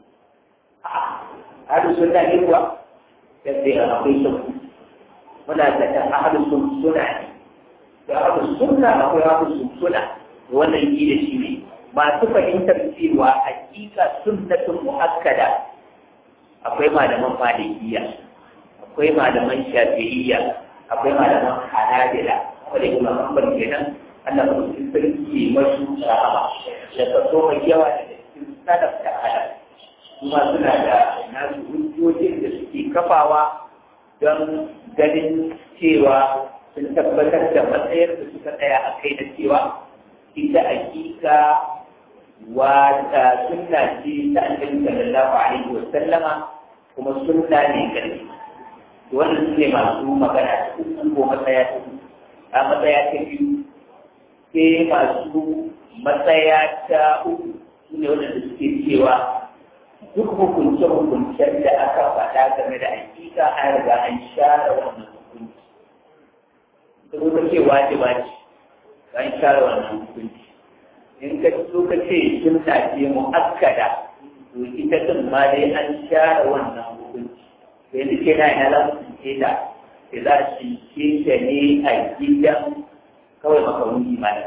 ahadus sunna ne kuwa yadda ya akwai sunna muna da kan ahadus sunna ne da ahadus sunna akwai ahadus sunna wannan yi da shi ne masu fahimtar cewa hakika sunnatun muakkada akwai malaman malikiya akwai malaman shafi'iyya akwai malaman hanabila wanda kuma mambar kenan Allah ba su sarki masu rahama da kaso mai yawa da cikin sadaf da halal kuma suna da nasu hujjojin da suke kafawa don ganin cewa sun tabbatar da matsayar da suka tsaya a kai da cewa ita hakika wa sunna ce ta annabi sallallahu alaihi wa sallama kuma sunna ne gari wannan su ne masu magana ta uku ko matsaya ta a matsaya ta biyu sai masu matsaya ta uku su ne wanda suke cewa duk hukunce-hukuncen da aka faɗa game da hakika an riga an share wannan hukunci. Da kuma ce wajiba ce, an share wannan hukunci. In ka so ka ce sunna ce mu'akkada, to ita din ma dai an share wannan hukunci. Sai da ke na yana za su ce da, sai za su ce ta ne a gidan kawai makaruni mana.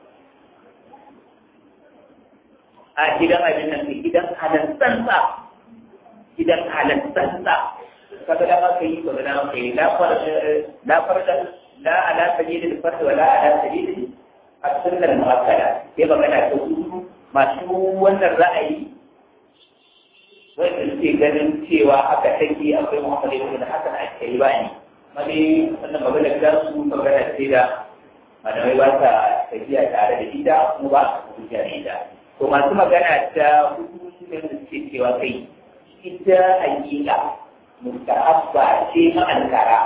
A gidan abin nan gidan halantansa gidan halantansa kaga da aka yi ba da aka yi la farda la farda la ala sabil al fard wa la ala sabil al sunnah al muakkada sai magana ta su masu wannan ra'ayi wanda suke ganin cewa haka take akwai Muhammad ibn Hasan al-Shaybani mali wannan magana da su magana ce da malamai ba ta tafiya tare da ita kuma ba su tafiya da ita to masu magana ta hudu su ne da suke cewa kai ita hakika mustahabba ce ma'ankara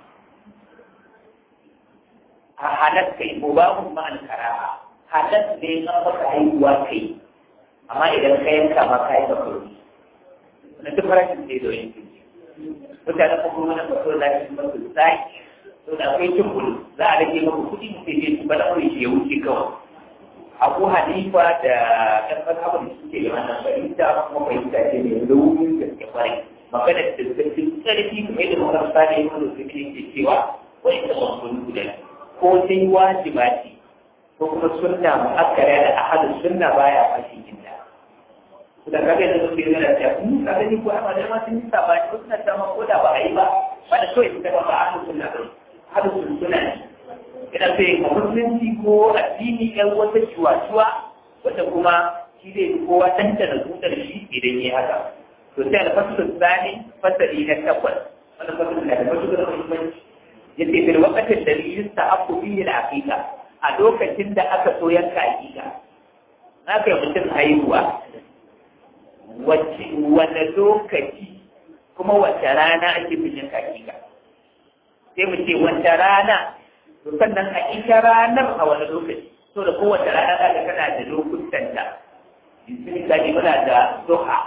a halar kai ko babu ma'ankara halar ne na maka haihuwa kai amma idan ka yanka ma ka yi bakuru na duk farashin sai da yanki mutane kuma wani bakuru za su masu zai to da akwai cin bulu za a rage maka kuɗi mutum ne su bada wani shi ya wuce kawai Abu Hanifa da ɗan mazhabar da suke da wannan fahimta kuma fahimta ce mai launin gaske kwarai magana da gaske ƙarfi kuma yadda muka sani yin wani suke ke cewa wani ta bambun guda ko sai wajiba ce ko kuma sunna mu'akkara da ahadin sunna baya fashin kinta. Da kaga da suke yana da ku kaga ni ko amma da ma sun yi sabani ko suna ta ko da ba a yi ba ba da kawai suka ba ahadin sunna ba ahadin sunna ne ina sai ma musulunci ko addini ɗan wata ciwa-ciwa wanda kuma shi zai fi kowa tantana zutar shi idan yi haka to sai alfasul tsani fasali na takwas wanda fasul na da matuƙar muhimmanci yace bil waqtin da yista aqu fihi al aqiqa a lokacin da aka so yanka aqiqa na kai mutum haihuwa wacce wani lokaci kuma wace rana ake fi yanka aqiqa sai mu ce wace rana to sannan a ita ranar a wani lokaci so da kowace rana za ka kana da lokutan da yanzu misali muna da duha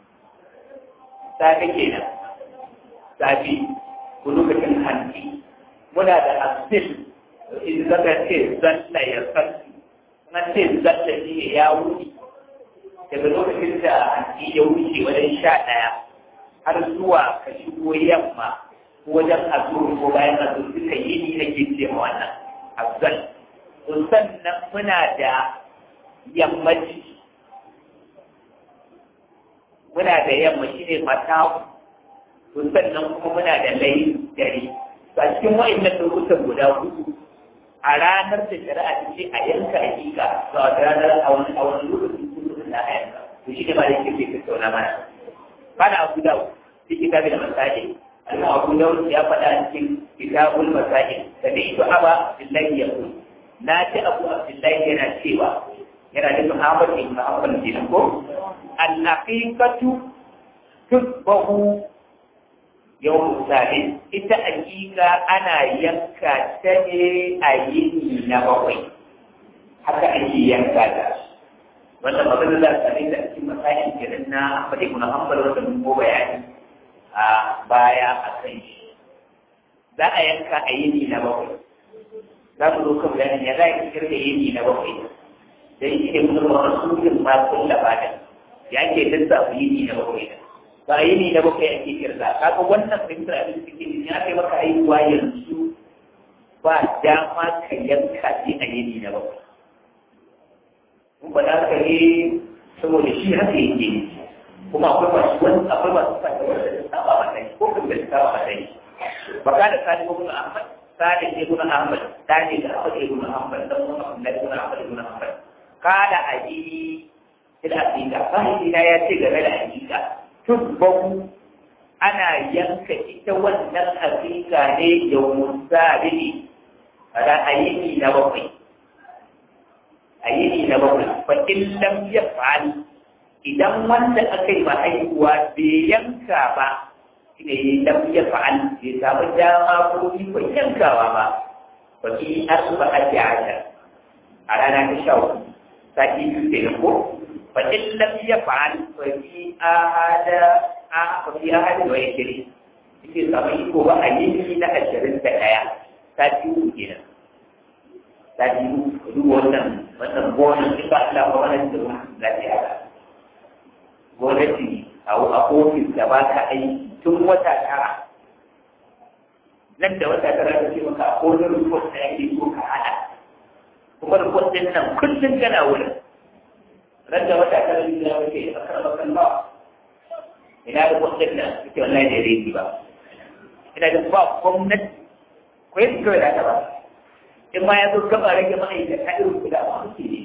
safe kenan safi ko lokacin hanci muna da asil in zaka ce zalla ya santi na ce zalla ne ya wuce daga lokacin da hanci ya wuce wajen sha ɗaya har zuwa ka shigo yamma wajen azuru ko bayan azuru duka yini nake ce ma wannan afzal to sannan muna da yammaci muna da yammaci ne mata to sannan kuma muna da layi dare to a cikin wa'annan lokutan guda hudu a ranar da shari'a ta ce a yanka hakika ga wata ranar a wani a wani lokacin kudu na a yanka to shi ne ma da yake ke tattauna mana ba da abu da في كتاب المساجد أن أبو داود يقول في كتاب المساجد سمعت أبا عبد الله يقول ناتي أبو عبد الله ينشيوا yana da Muhammad ibn Hanbal kenan ko al-haqiqatu tusbahu yawm sabi ita hakika ana yanka ta ne a yini na bakwai haka ake yanka ta wannan magana da tsare da cikin masayin kenan na Ahmad ibn Hanbal wanda mun go bayani a baya a kan shi za a yanka a yini na bakwai za mu zo kan bayanin ya za a kirga yini na bakwai dan shi ne kuma rasulun ma kullu bada yake dinsa yini na bakwai ba yini na bakwai ake kirga kaga wannan fahimtar abin cikin ya kai maka aiwa yanzu ba dama ka yanka shi a yini na bakwai mun ba da ka ne saboda shi haka yake kuma akwai masu wani akwai masu fata wanda ta saba mata ko kuma ta saba mata ba ka da sani ibn Ahmad sani ibn Ahmad sani da Ahmad ibn Ahmad da kuma ibn Ahmad ibn Ahmad kada aji ila aqiqa fahimina ya ce game da aqiqa tubbu ana yanka ita wannan aqiqa ne yawmun sabi ala ayini na bakwai ayini na bakwai fa in lam yaf'al idan wanda aka yi ba haihuwa bai yanka ba shine lam yaf'al bai samu dama ko bai yankawa ba fa fi arba'ati ashar a rana ta sha uku sati biyu kenan ko fa in lam yaf'al fa fi ahada a fa fi ahada wa yashri yake samu iko ba a yi na ashirin da ɗaya sati uku kenan sati uku duk wannan wannan gonan in ba Allah ba wannan da lafiya ba gwamnati a ofis da ba ka aiki tun wata tara nan da wata tara da ce maka a kodin report da yake so ka hada kuma report din nan kullum kana wurin ran da wata tara da ya wuce a karɓar kallon ina da report din nan ita wallahi da rediyo ba ina da ba gwamnati ko yadda kawai da ta ba in ma ya zo gaba rage ma'aikata irin kuda ba suke ne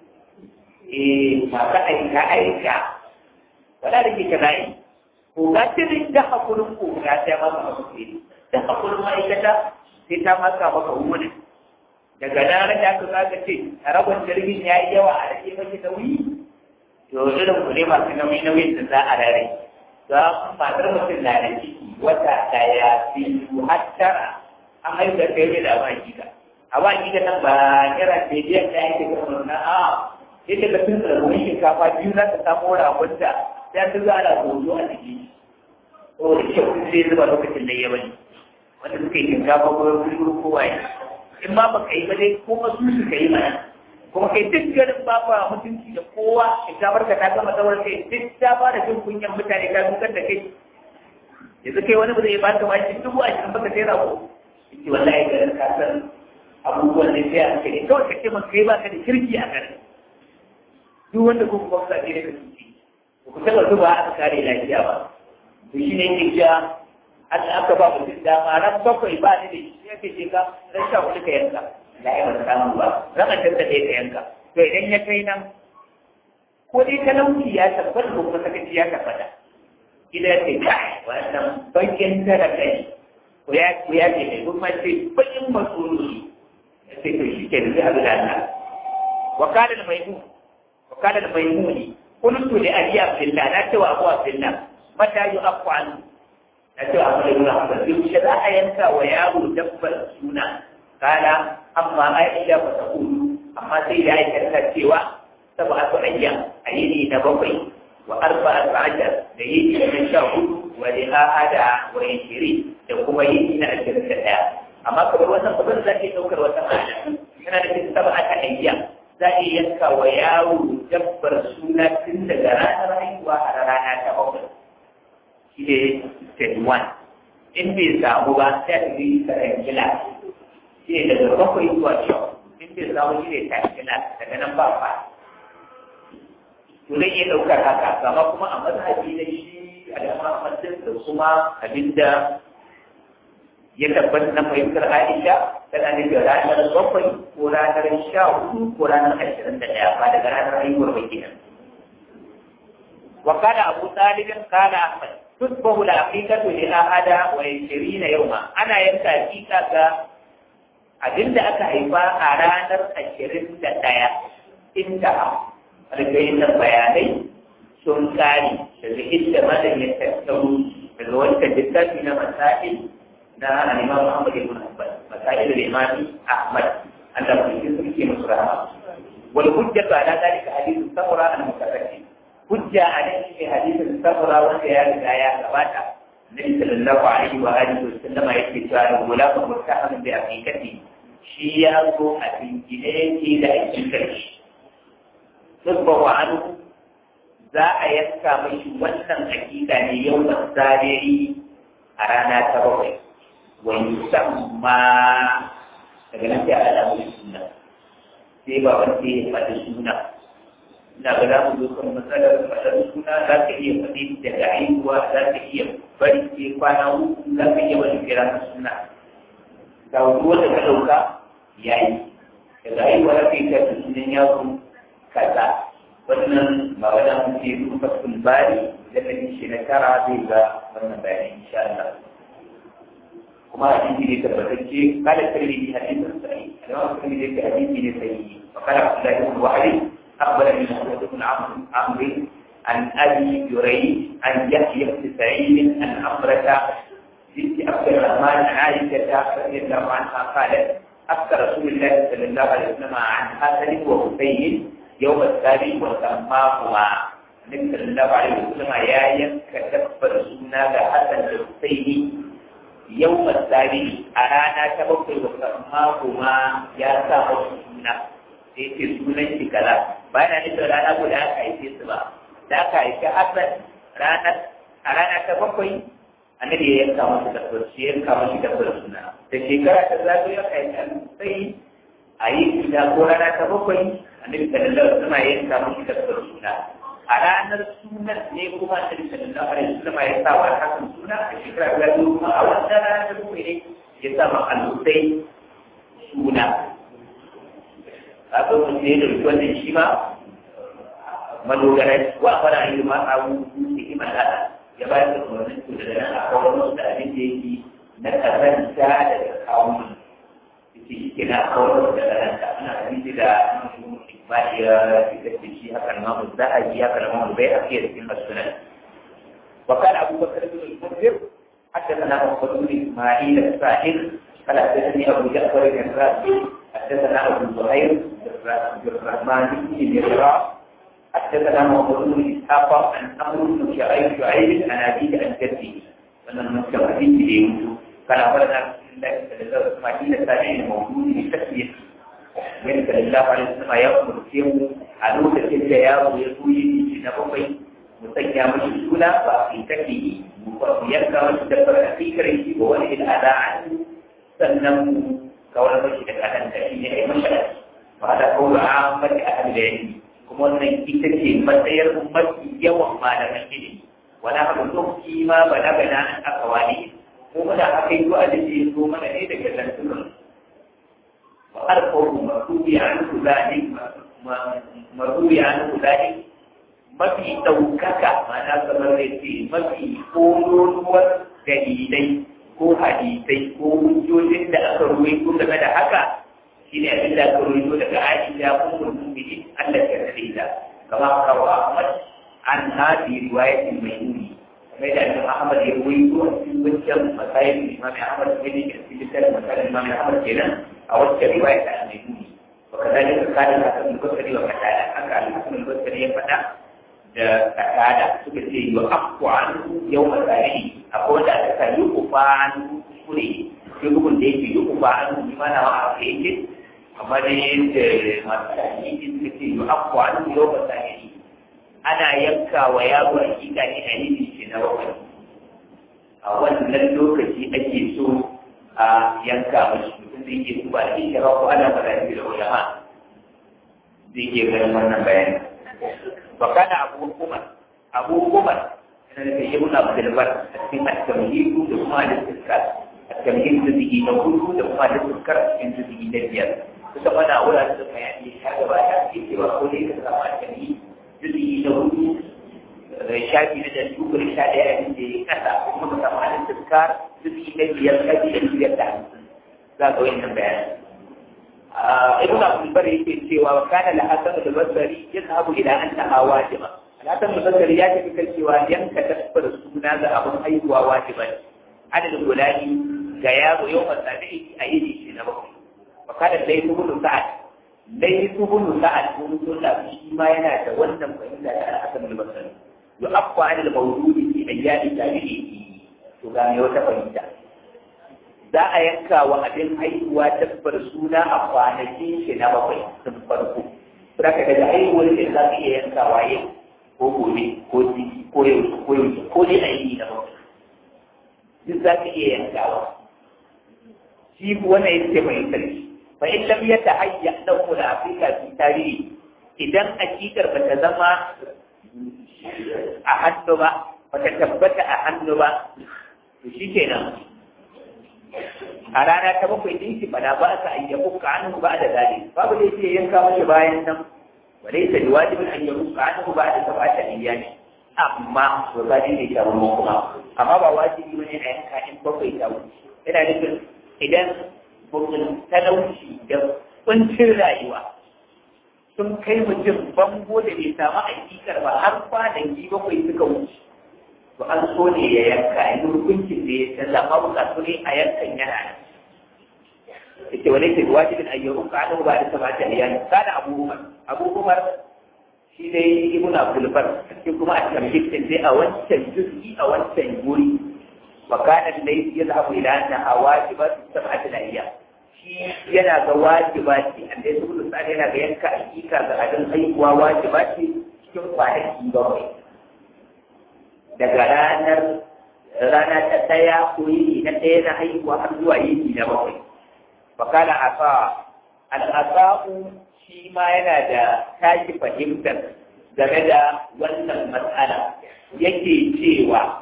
eh masu aika aika wala da ke kanayi ko ga tirin da hakurin ko ga ta maka maka kuɗi da hakurin ma'aikata sai ta maka maka wuni daga nan da aka zaka ce a rabon jirgin ya yi yawa a rage maki nauyi to irin ku ne masu nauyi nauyin da za a rare za matar mutum na da ciki wata daya biyu har tara an haihu da kai da ba gida a ba gida nan ba kira bidiyon da yake kamar na a yadda ka tun da ruwan shinkafa biyu za ka samu ragon da ya ta za a hoto a jiki ko da shi kun zai zuba lokacin da ya bane wanda suka yi shinkafa ko wuri ko waye in ma baka yi ba dai ko su suka yi mana kuma kai duk garin ba ba mutunci da kowa shinkafar ka ta gama tsawar kai duk ta fara jin kunyan mutane ta dukar da kai yanzu kai wani ba zai ba ka wani dubu ashirin baka sai rago yake wallahi garin ka san abubuwan da sai a kai kawai ka ce maka kai ba ka da kirki a garin duk wanda kuma gwamnati ne da ka cuci ku taɓa zuba aka kare lafiya ba to shi ne yake cewa an aka ba mutum dama ran bakwai ba ni da shi yake ce ka ran sha hudu ka yanka la ya ba samu ba ran ashirin da ɗaya ka yanka to idan ya kai nan ko dai talauci ya tabbata ko kuma sakaci ya tabbata idan ya ce kai wannan bakin tara kai ko ya ko ya ce mai kuma ce bakin matsuri ya ce to shi ke da zai haɗu da Allah wakala da maimu wakala da maimuni قلت لأبي عبد الله لا توا أبو عبد الله متى يؤفعل لا توا أبو عبد الله يمشي ينكا ويابو دبر سونا قال أما عائشة فتقول أما سيد عائشة تسوى سبعة أيام أيدي نبوي وأربعة عشر ليدي من شهر ولها هذا وعشرين يقوم يدينا أجل الشهر أما كبر وسط قبل ذلك توكر وسمعنا كان لك سبعة أيام za a yanka wa yawo dabbar suna tun daga ranar haihuwa a rana ta bakwai shi ne stage one in bai samu ba sai a yi karangila shi ne daga bakwai zuwa sha in bai samu shi ne karangila daga nan ba fa to zai iya ɗaukar haka gama kuma a mazhabi na shi a da mahammacin da kuma abinda ya tabbata na fahimtar Aisha tana nufin ranar bakwai ko ranar sha hudu ko ranar ashirin da ɗaya ba daga ranar haihuwar ba kenan. Wa kana Abu Talibin kana Ahmad tusbahu al-aqiqatu li ahada wa ishirina yawma ana yanka hakika ga abinda aka haifa a ranar ashirin da ɗaya inda alƙayin bayanai sun kare daga inda malam ya tattaro daga wancan littafi na masail na al-Imam Muhammad ibn Hanbal masail al-Imam Ahmad Allah ya yi musu rahama wal hujjatu ala dhalika hadithu sabra al-mutaqaddim hujja anan shi hadithin sabra wanda ya riga ya gabata Nabi sallallahu alaihi wa alihi wa sallam yake cewa gulamu mutahamin bi aqiqati shi ya zo a cikin yake da aikin kai sabba wa anhu za a yanka mai wannan aqiqa ne yau da zariri a rana ta bakwai wa yusamma daga nan sai a da sunna sai ba wanda ya faɗi suna ina ga za mu zo kan matsalar faɗar suna za ka iya faɗi daga haihuwa za ka iya bari ke kwana uku za ka iya wani kira na suna ga wani wanda ka ɗauka ya yi daga haihuwa za ka yi tafi sunan yaro kaza wannan ba wani mun ce su fasul bari da na shi na tara zai ga wannan bayani insha Allah kuma hadisi ne tabbatacce kada kalli hadisin sahihi amma kalli ne hadisi ne sahihi fa kana Abdullah ibn Wahid أخبرني محمد بن عمرو عن أبي جريج عن يحيى بن سعيد عن عمرة بنت عبد الرحمن عن عائشة رضي الله عنها قالت أفتى رسول الله صلى الله عليه وسلم عن حسن وحسين يوم السابع وسماهما النبي صلى الله عليه وسلم يا يكتب سنة حسن وحسين يوم السابع أرانا تبقي وسماهما يا سامو سنة sai ce sunan shi kaza ba na nufin rana guda aka haife su ba da aka haife Hassan ranar a rana ta bakwai annabi ya yanka masu da shi ya yanka masu da suna da shekara ta zago ya kai sai a yi guda ko rana ta bakwai annabi sallallahu alaihi wasallam ya yanka masu da suna a ranar sunan ne kuma annabi sallallahu alaihi wasallam ya sa wa Hassan suna a shekara ta zago kuma a wannan rana ta bakwai ne ya sa ma al-Husayn suna abin mutum ne da wannan shi ma madogara wa fara yi ma a wuce ima da ya ba da umarnin su da nan a kawo musu da abin da yake na karanta daga kawo yake shi ke na kawo musu da karanta ana abinci da ba ya fitar da shi haka na mamu za a yi haka na mamu bai a fiye da cikin masunan وقال أبو بكر بن المنذر حدثنا محمد بن إسماعيل الساحر قال حدثني أبو جعفر الرازي حدثنا أبو زهير عبد الرحمن بن مراء حدثنا محمد بن إسحاق عن عمرو بن شعيب شعيب عن أبيه عن جده أن المسلم حديث يوسف قال أخبرنا رسول الله صلى الله عليه وسلم حين سامع الموجود بتسمية من صلى الله عليه وسلم يأمر فيه علوك تلك يا ويقول في نبوي مسجى مشغولا وفي تكيه ويركب مستقبل فكره وولد الأذى عنه سلم كون مشهد أن تأتيه أي مشهد وهذا قول عامة أهل العلم كما أن يتكي مسير أمتي يوم ما لم يجد ونحن نحكي ما بلغنا عن أقوالهم ومن حقيق أدري ثم نريد كذا وأرفض مروي عنه ذلك مروي عنه ذلك mafi ɗaukaka mana kamar da ce mafi ƙololuwar dalilai ko hadisai ko hujjojin da aka ruwaito game da haka shi ne abin da aka ruwaito daga Aisha ko mu'mini Allah ya rade ta kama kawo Ahmad an hadi riwayatin Maimuni kamar da Imam Ahmad ya ruwaito a cikin wancan masayin Imam Ahmad ne da cikin littafin masayin Imam Ahmad kenan a wacce riwaya ta Maimuni wa kadalika kana Hasan al-Basri wa kadalika haka Hasan al-Basri ya faɗa da kasada suka ce yi afwa yau a tsari akwai wanda aka sa yi kufa an kure yi gudun da yake yi kufa an yi mana wa a yake amma da yadda masu tsari suka ce yi afwa an yau a tsari ana yanka wa yaro a kika ne a yi shi na bakwai a wannan lokaci ake so a yanka mashi mutum da yake tuba da ita ba ko ana fara da ulama zai ke ganin wannan bayani وكان أبو عمر أبو عمر يقول عبد البر التمهيد لما الاستذكار التمهيد الذي يقول لما الاستذكار من الذي ينبيا فسبنا أولا سبحانه يعني هذا ما يأتي وقوله كما التمهيد الذي يقول shafi na da dubu sha ɗaya abin da ya kasa kuma ka samu halin tuskar duk ina biyar kaji da biyar da hamsin za ka wani nan bayanin. Ibn Abdul Bari yake cewa wa kana al-Hasan al-Basri yadhhabu ila anna wajiba. Al-Hasan al-Basri ya ce kan cewa yanka tasbar suna ga abun haihuwa wajiba ne. Adadin gulani ga yaro yau masabi a yi shi na bakwai. Wa kana dai ibn Sa'ad dai ibn Sa'ad ibn Sunna shi ma yana da wannan fahimta da al-Hasan al-Basri. Yu'affa 'ala al-mawludi fi ayyami tabi'i. To ga me wata fahimta. Za a yanka wa abin haihuwa dabbar suna a kwanakin shi na bakwai sun farko. Suna ka daga haihuwar da za ka iya yankawa yau ko gobe ko jiki ko yau ko yau ko dai a yi na bakwai. Duk za ka iya yankawa. Shi wannan ya ce mai sarki. Fa in lam yata hayya lahu la afika fi tarihi idan akidar ba ta zama a hannu ba ba ta tabbata a hannu ba to shi kenan a rana ta bakwai ɗin shi bada ba sa an yabu ka anhu ba da zali babu da yake yanka mashi bayan nan ba dai sai wajibin an yabu ka anhu ba da sabata iyali amma to zali ne ta rumo kuma amma ba wajibi bane a yanka in bakwai ta wuce ina nufin idan bugun talauci da kuncin rayuwa sun kai mutum bango da bai samu aikikar ba har kwanaki bakwai suka wuce to an so ne ya yanka a hukuncin da ya canza ma bukatu ne a yankan yana nan yake wani ke wajibin ayyukun ka an ba da sabata iyali kana abu umar abu umar shi dai ibn abdul bar shi kuma a tambayin dai a wancan juz'i a wancan guri wa kana laysa yadhhabu ila anna awajibat sab'ati ayyam shi yana ga wajibati an dai subul sani yana ga yanka hakika ga adin haihuwa wajibati cikin kwanaki bakwai daga ranar rana ta ɗaya ko yini na ɗaya na haihuwa har zuwa yini na bakwai. Fakala asa al'asa'u shi ma yana da tashi fahimtar game da wannan matsala yake cewa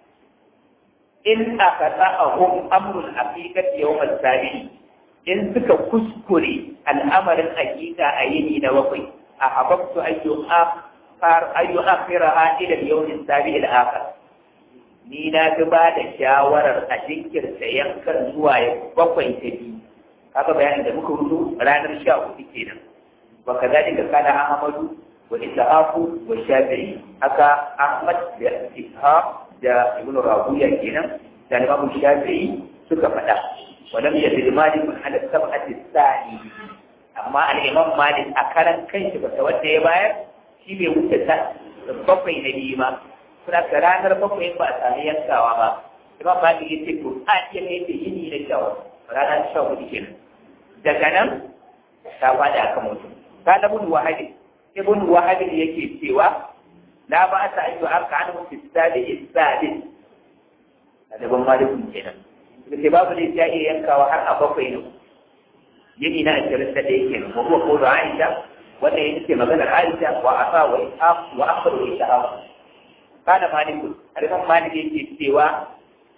in aka sa'ahum amrul haqiqati yawm al-sabi in suka kuskure al'amarin hakika a yini na bakwai a hababtu ayyuka far ayyu akhiraha ila al-yawm al-sabi al-akhir ni na ga ba da shawarar a jinkirta yankan zuwa bakwai ta biyu kaga bayanin da muka rubuta ranar sha hudu kenan wa kadhalika kana ahmadu wa ishaqu wa shafi'i aka ahmad da ishaq da ibnu rabiya kenan da imam shafi'i suka faɗa wa lam yadil malik ala sab'ati sa'i amma al-imam malik a karan kanshi ba ta wanda ya bayar shi bai wuce ta bakwai na biyu ba suna ka ranar bakwai ba a sami yankawa ba imam malik ya ce to a iya kai da yini da sha ranar sha hudu kenan daga nan ta faɗi aka mutu ta na bin wahabi ibn wahabi yake cewa la ba ta ayyu aka an fi sadi isadi da ban malikun kenan da babu ne ya iya yankawa har a bakwai ne yini na ashirin da ɗaya kenan ko kuma ko da Aisha wanda ya ce maganar Aisha wa asa wa ishaq wa akhru ishaq kana malikun alifan malik yake cewa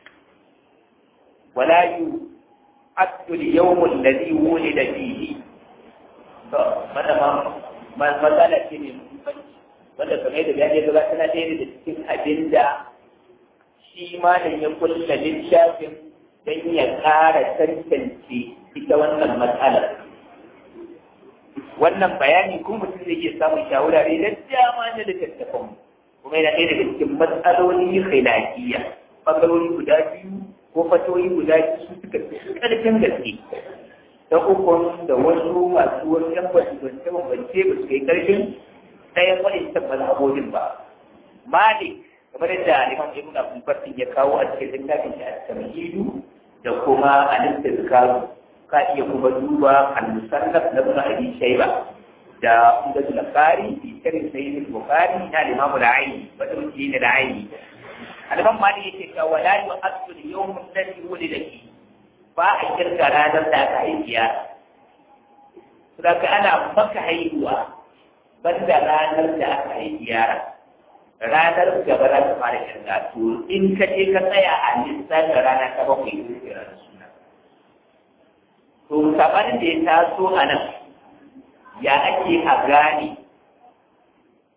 wala yu aktu al-yawm alladhi wulida fihi to mana ma matsala ce ne wanda kamar da bayani ga tana ɗaya da cikin abinda shi malam ya kulla littafin dan ya ƙara tantance ita wannan matsalar wannan bayani kuma mutum zai iya samun shawarare da dama na da tattafan kuma yana ɗaya daga cikin matsaloli khilafiyya ɓangarori guda biyu ko fatoyi guda biyu su suka fi ƙarfin gaske ta ukun da wasu masu wasu yan bambance bambance ba su kai ƙarfin ɗayan waɗancan mazhabodin ba malik kamar yadda liman ibn abdul fatin ya kawo a cikin littafin shi a tamhidu da kuma al-istizkar ka iya kuma duba al-musannaf na ibn abi shayba da umdatul qari fi sharh sahih al-bukhari na imam al-aini badr din al-aini al-imam malik yake cewa wala yu'addu al-yawm alladhi wulida fi ba a kirga ranar da aka haifiya saboda ana maka haihuwa banda ranar da aka haifiya ranar gaba za ta fara kirga to in ka je ka tsaya a lissafin rana ta bakwai ko ranar suna to sabanin da ya taso a nan ya ake a gane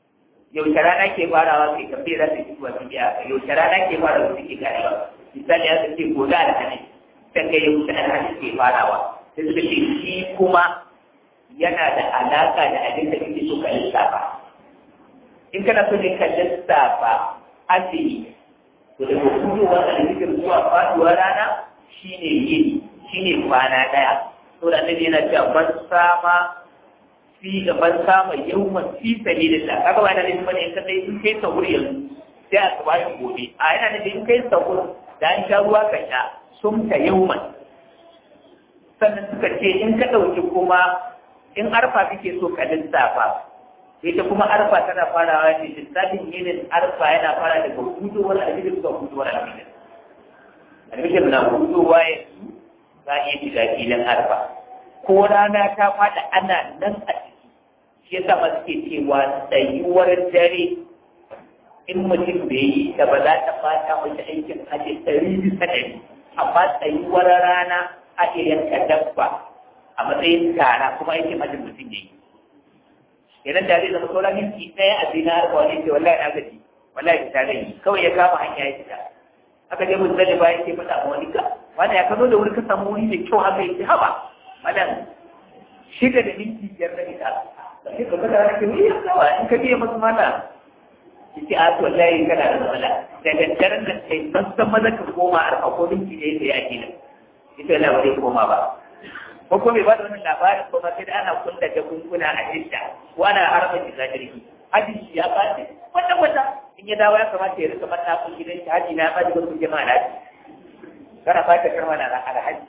yaushe rana ke farawa kai kafe za ta fitowa su biya yaushe rana ke farawa su ke ganewa misali ya ce gobe alhamis ta kai yaushe alhamis ke farawa sai suka ce shi kuma yana da alaƙa da abin da kake so ka lissafa in kana so ne ka lissafa azumi to daga fitowar alhijir zuwa faduwar rana shine yini shine kwana ɗaya to da annabi yana cewa ban sama fi da ban sama yawman fi sabilillah kaga wannan ne bane in kai in kai sahur yanzu sai a tsaba shi gobe a yana da in kai sahur da an sha ruwa ka sha sun ta yawman sannan suka ce in ka dauki kuma in arfa kake so ka lissafa ita kuma arfa tana farawa ne lissafin yinin arfa yana fara daga hudowar alhijir zuwa hudowar alhijir alhijir na hudowa yanzu za a iya shiga filin arfa ko rana ta fada ana nan a ciki shi yasa ma suke cewa tsayuwar dare in mutum bai yi ta ba za ta fata mace aikin hajji ɗari bisa ɗari amma tsayuwar rana a iya yanka dabba a matsayin tara kuma aikin hajji mutum ya yi idan da zai zama sauran minti ɗaya a zina arfa wani ce wallahi na gaji wallahi ta gani kawai ya kama hanya ya fita aka je mun zane bayan ke faɗa wani ka wani ya kano da wuri ka samu wuri mai kyau haka yake haba madan shida da minti biyar na ita sai ka kada rake wuri ya kawa in ka biya masu mana yace a to wallahi kana da matsala da daddaren da kai ban san maza ka koma arfa ko minti ɗaya sai a gina ita na ba zai koma ba ko ko bai ba da wannan labarin ko sai da ana kulla da kunkuna a jidda ko ana harba shiga jirgi haji shi ya bace wata wata in ya dawo ya kamata ya rika mata kun gidan shi haji na ba da kun jama'a da kana fata karma na alhaji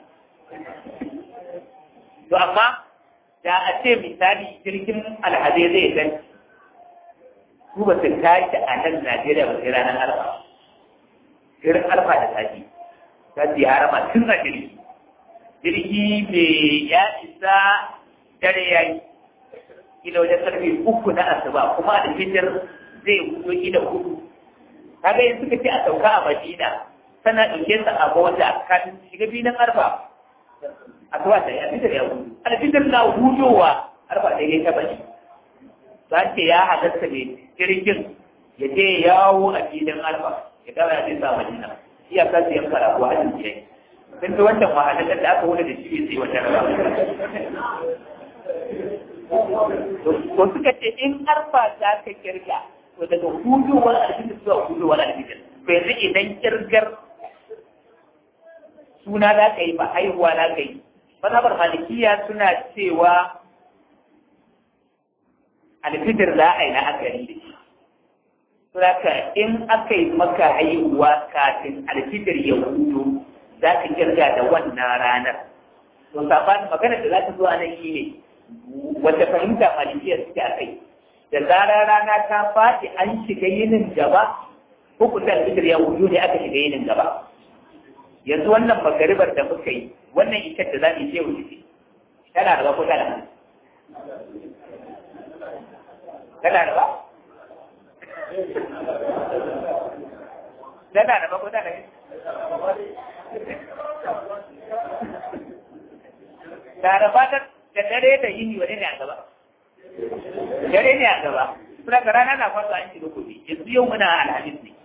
to amma da a ce misali jirgin alhaji zai san su ba su tashi a nan Najeriya ba sai ranar arfa irin arfa da tashi ta ziyara ma tun a jirgi jirgi mai ya isa dare ya yi ila wajen karfe uku na asuba kuma da fitar zai hudo ila hudu kaga yanzu suka ce a sauka a Madina sana ɗauke sa a mota kan shiga filin arfa asuba ta ya fitar ya hudu alfitar na hudowa arfa da ya taba shi za ce ya halatta ne jirgin ya je yawo a filin arfa ya gaba ya sa Madina iyaka su yanka rago a cikin sun fi wancan wahalar da aka wuce da shi sai wata rawa. To suka ce in arfa za ka kirga, to daga hudowar alfijir zuwa hudowar alfijir. To yanzu idan kirgar suna za ka yi ba haihuwa za ka yi. Mazhabar malikiya suna cewa alfijir za a yi na akari da shi. Saka in aka yi maka haihuwa kafin alfijir ya hudu za ka kirga da wannan ranar. To sabanin magana da za ta zo a nan shi ne wata fahimta malikiyar suke a kai. Da zarar rana ta faɗi an shiga yinin gaba, hukuntar fitar ya wuju ne aka shiga yinin gaba. Yanzu wannan magaribar da muka yi, wannan ita da za mu ce wuce ce. Tana da ba ko tana? Tana da ba? Tana da ba ko tana? Laraba da dare da yini wane ne a gaba? Dare ne a gaba. Suna ga rana na kwasa an shiga kuɗi. Yanzu yau muna alhamis ne.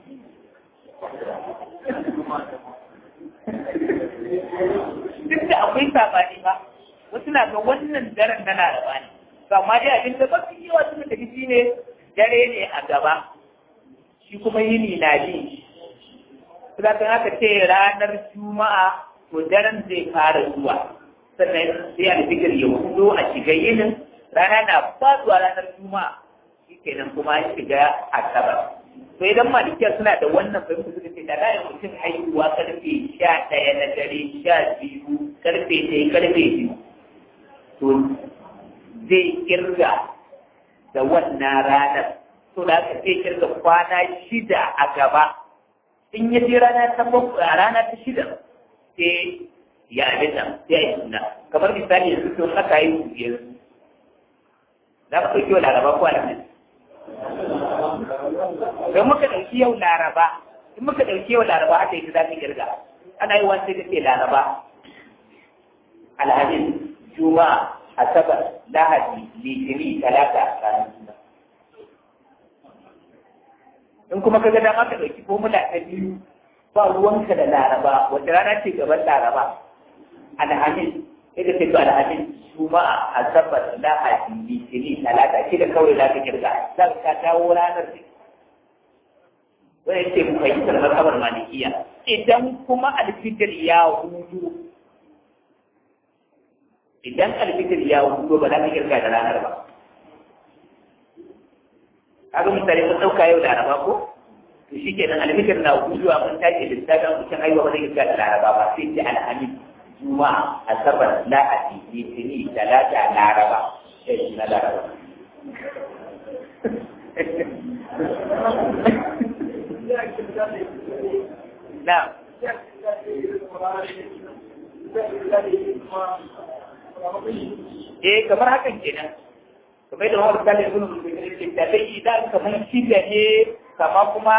Duk da akwai saɓani ba, wasu na ga wannan daren na laraba ne. Amma dai abin da mafi yawa suka tafi shi ne dare ne a gaba. Shi kuma yini na bi. Suna kan aka ce ranar Juma'a to daren zai fara zuwa. Sannan sai alfikir ya hudo a shiga yinin rana na faduwa ranar Juma'a. Shi kenan kuma ya shiga Asabar. To idan malikiya suna da wannan fahimta suka ce da ra'ayin mutum haihuwa karfe sha ɗaya na dare sha biyu karfe ɗaya karfe biyu. To zai kirga da wannan ranar. To da aka zai kirga kwana shida a gaba. In ya je rana ta a rana ta shida sai ya abin nan sai ya yi suna. Kamar misali yanzu sun aka yi yanzu. Za ka ɗauki wa laraba ko alamin. Don muka ɗauki yau laraba, in muka ɗauki yau laraba haka yi za ka kirga. Ana yi wani sai ka ce laraba, alhamis, juma'a, asabar, lahadi, litini, talata, ranar suna. in kuma ka ga dama ka ɗauki formula ta biyu ba ruwanka da laraba wata rana ce gaban laraba alhamis sai ka ce to alhamis juma'a asabar lahadi litinin talata shi da kawai za ka kirga za ka dawo ranar ce wani ce mu fahimtar mazhabar malikiya idan kuma alfitir ya hudu idan alfitir ya hudu ba za ka kirga da ranar ba kaga misali mun ɗauka yau laraba ko to shi kenan alfitir na hudu a mun tashi lissafin mutum aiwa ba zai kirga da laraba ba sai ce alhamis juma'a asabar lahadi litini talata laraba eh na laraba na eh kamar hakan kenan kamar da wani misali ibn musulmi da dai idan kamar shi da ne kama kuma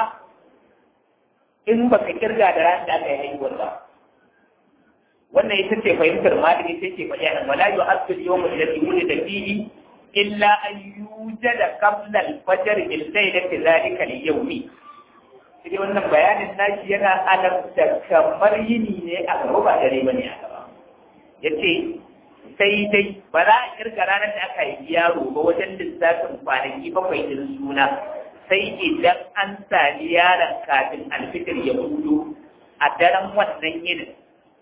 in baka kirga da ran da aka yi haihuwar ba wannan ita ce fahimtar malami sai ke bayyana wala yu'akkid yawm alladhi wulida fihi illa an yujada qabla al-fajr min laylati dhalika al-yawmi sai wannan bayanin nashi yana alamta kamar yini ne a gaba ba dare bane a gaba yace sai dai ba za a kirga ranar da aka yi yaro ba wajen lissafin kwanaki bakwai din suna sai idan an sami yaron kafin alfitir ya hudu a daren wannan yinin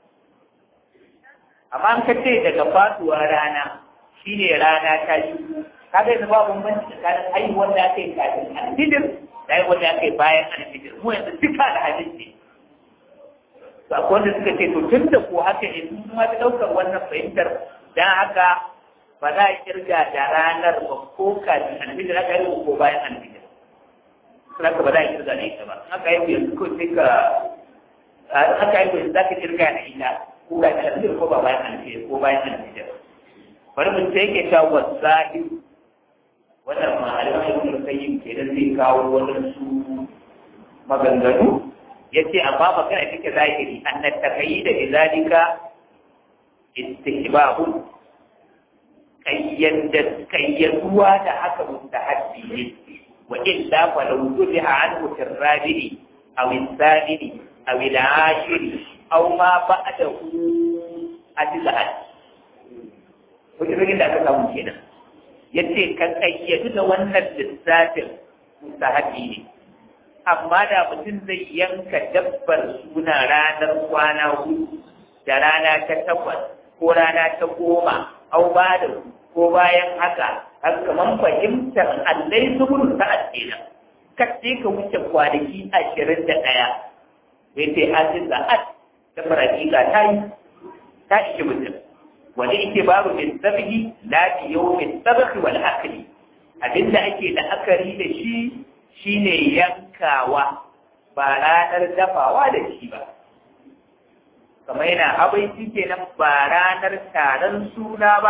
amma an kace daga faduwar rana shine rana ta yi kaga yanzu ba bambanci tsakanin haihuwar da aka yi kafin alfitir da haihuwar da aka yi bayan alfitir mu yanzu duka da hadisi to akwai wanda suka ce to tun da ko haka ne sun ma ta ɗaukar wannan fahimtar dan haka ba za a kirga da ranar ba ko kafin alfitir aka yi ko bayan alfitir sai ka ba za a kirga da ita ba haka yi yanzu ko sai ka haka yi yanzu za ka kirga da ita ko ga alfitir ko ba bayan alfitir ko bayan alfitir bari mun sai ke ta wasahi wannan ma'alimai ibn qayyim kenan zai kawo wannan su maganganu yace amma magana take zahiri annat taqayyid bi zalika istihbabun kayyanda kayyaduwa da haka mustahaddi ne wa illa fa law tubiha anhu fi ar-rabi'i aw al-thamini aw al-ashiri aw ma ba'dahu ajza'at wajen da aka samu kenan yace ka kayyadu da wannan lissafin mustahaddi ne amma da mutum zai yanka dabbar suna ranar kwana hudu da rana ta takwas ko rana ta goma au ba da ko bayan haka har kaman fahimtar allai zubur ta addina kace ka wuce kwanaki ashirin da ɗaya sai sai hajji za'at ta farajika ta yi ta ishe mutum wani ike babu min sabihi la bi yawmin sabhi wal akli abinda ake da akari da shi shine yankawa ba ranar dafawa da shi ba kamar yana abinci kenan ba ranar taron suna ba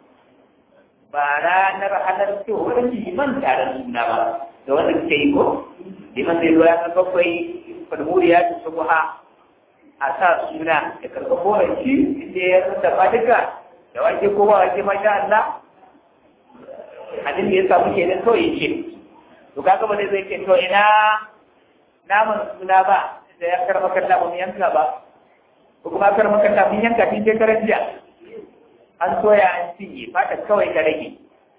ba ranar halartowar liman taron suna ba da wanda suke yi ko liman zai zuwa na bakwai falmuriya ta subuha a sa suna da karɓa kowace inda ya dafa duka da wake ko ba wake masha Allah abin da ya samu kenan kawai ya ce to kaga ba zai ce to ina naman suna ba da ya karɓa kalla ba mu yanka ba ko kuma karɓa kalla mun yanka tun shekaran jiya an soya an cinye fata kawai ka rage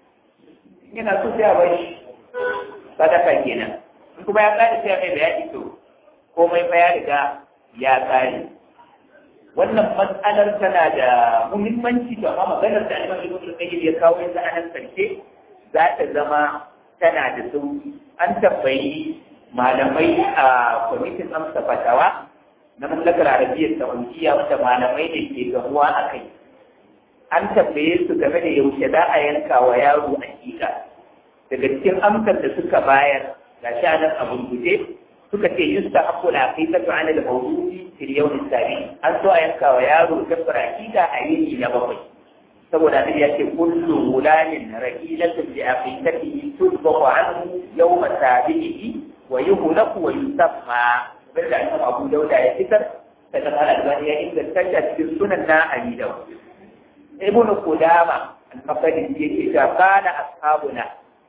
yana so sai a bai sadaka kenan in kuma ya tsari sai mai bayani to komai fa ya riga ya tsari wannan matsalar tana da muhimmanci to amma maganar da Imam Ibn Qayyim ya kawo yanzu a nan karshe za ta zama tana da sauki an tabbayi malamai a kwamitin amsa fatawa na mallakar arabiyyar saudiya wanda malamai da ke gamuwa a kai an tabbaye su game da yaushe za a yanka wa yaro hakika daga cikin amsar da suka bayar ga shanar abun guje suka ce yusta hakuna kai ta tu'ana da mawdu'i fil yawm as-sabi an so a yanka wa yaro dabbar hakika a yini na bakwai saboda annabi ya ce kullu gulamin ra'ilatun bi aqiqatihi tudbahu anhu yawm sabihi wa yuhlaku wa yusamma bada annabi Abu Dawud ya fitar sai da Al-Albani ya inganta ta cikin sunan na Abi Dawud ibnu Qudama al-Maqdisi yake cewa kana ashabuna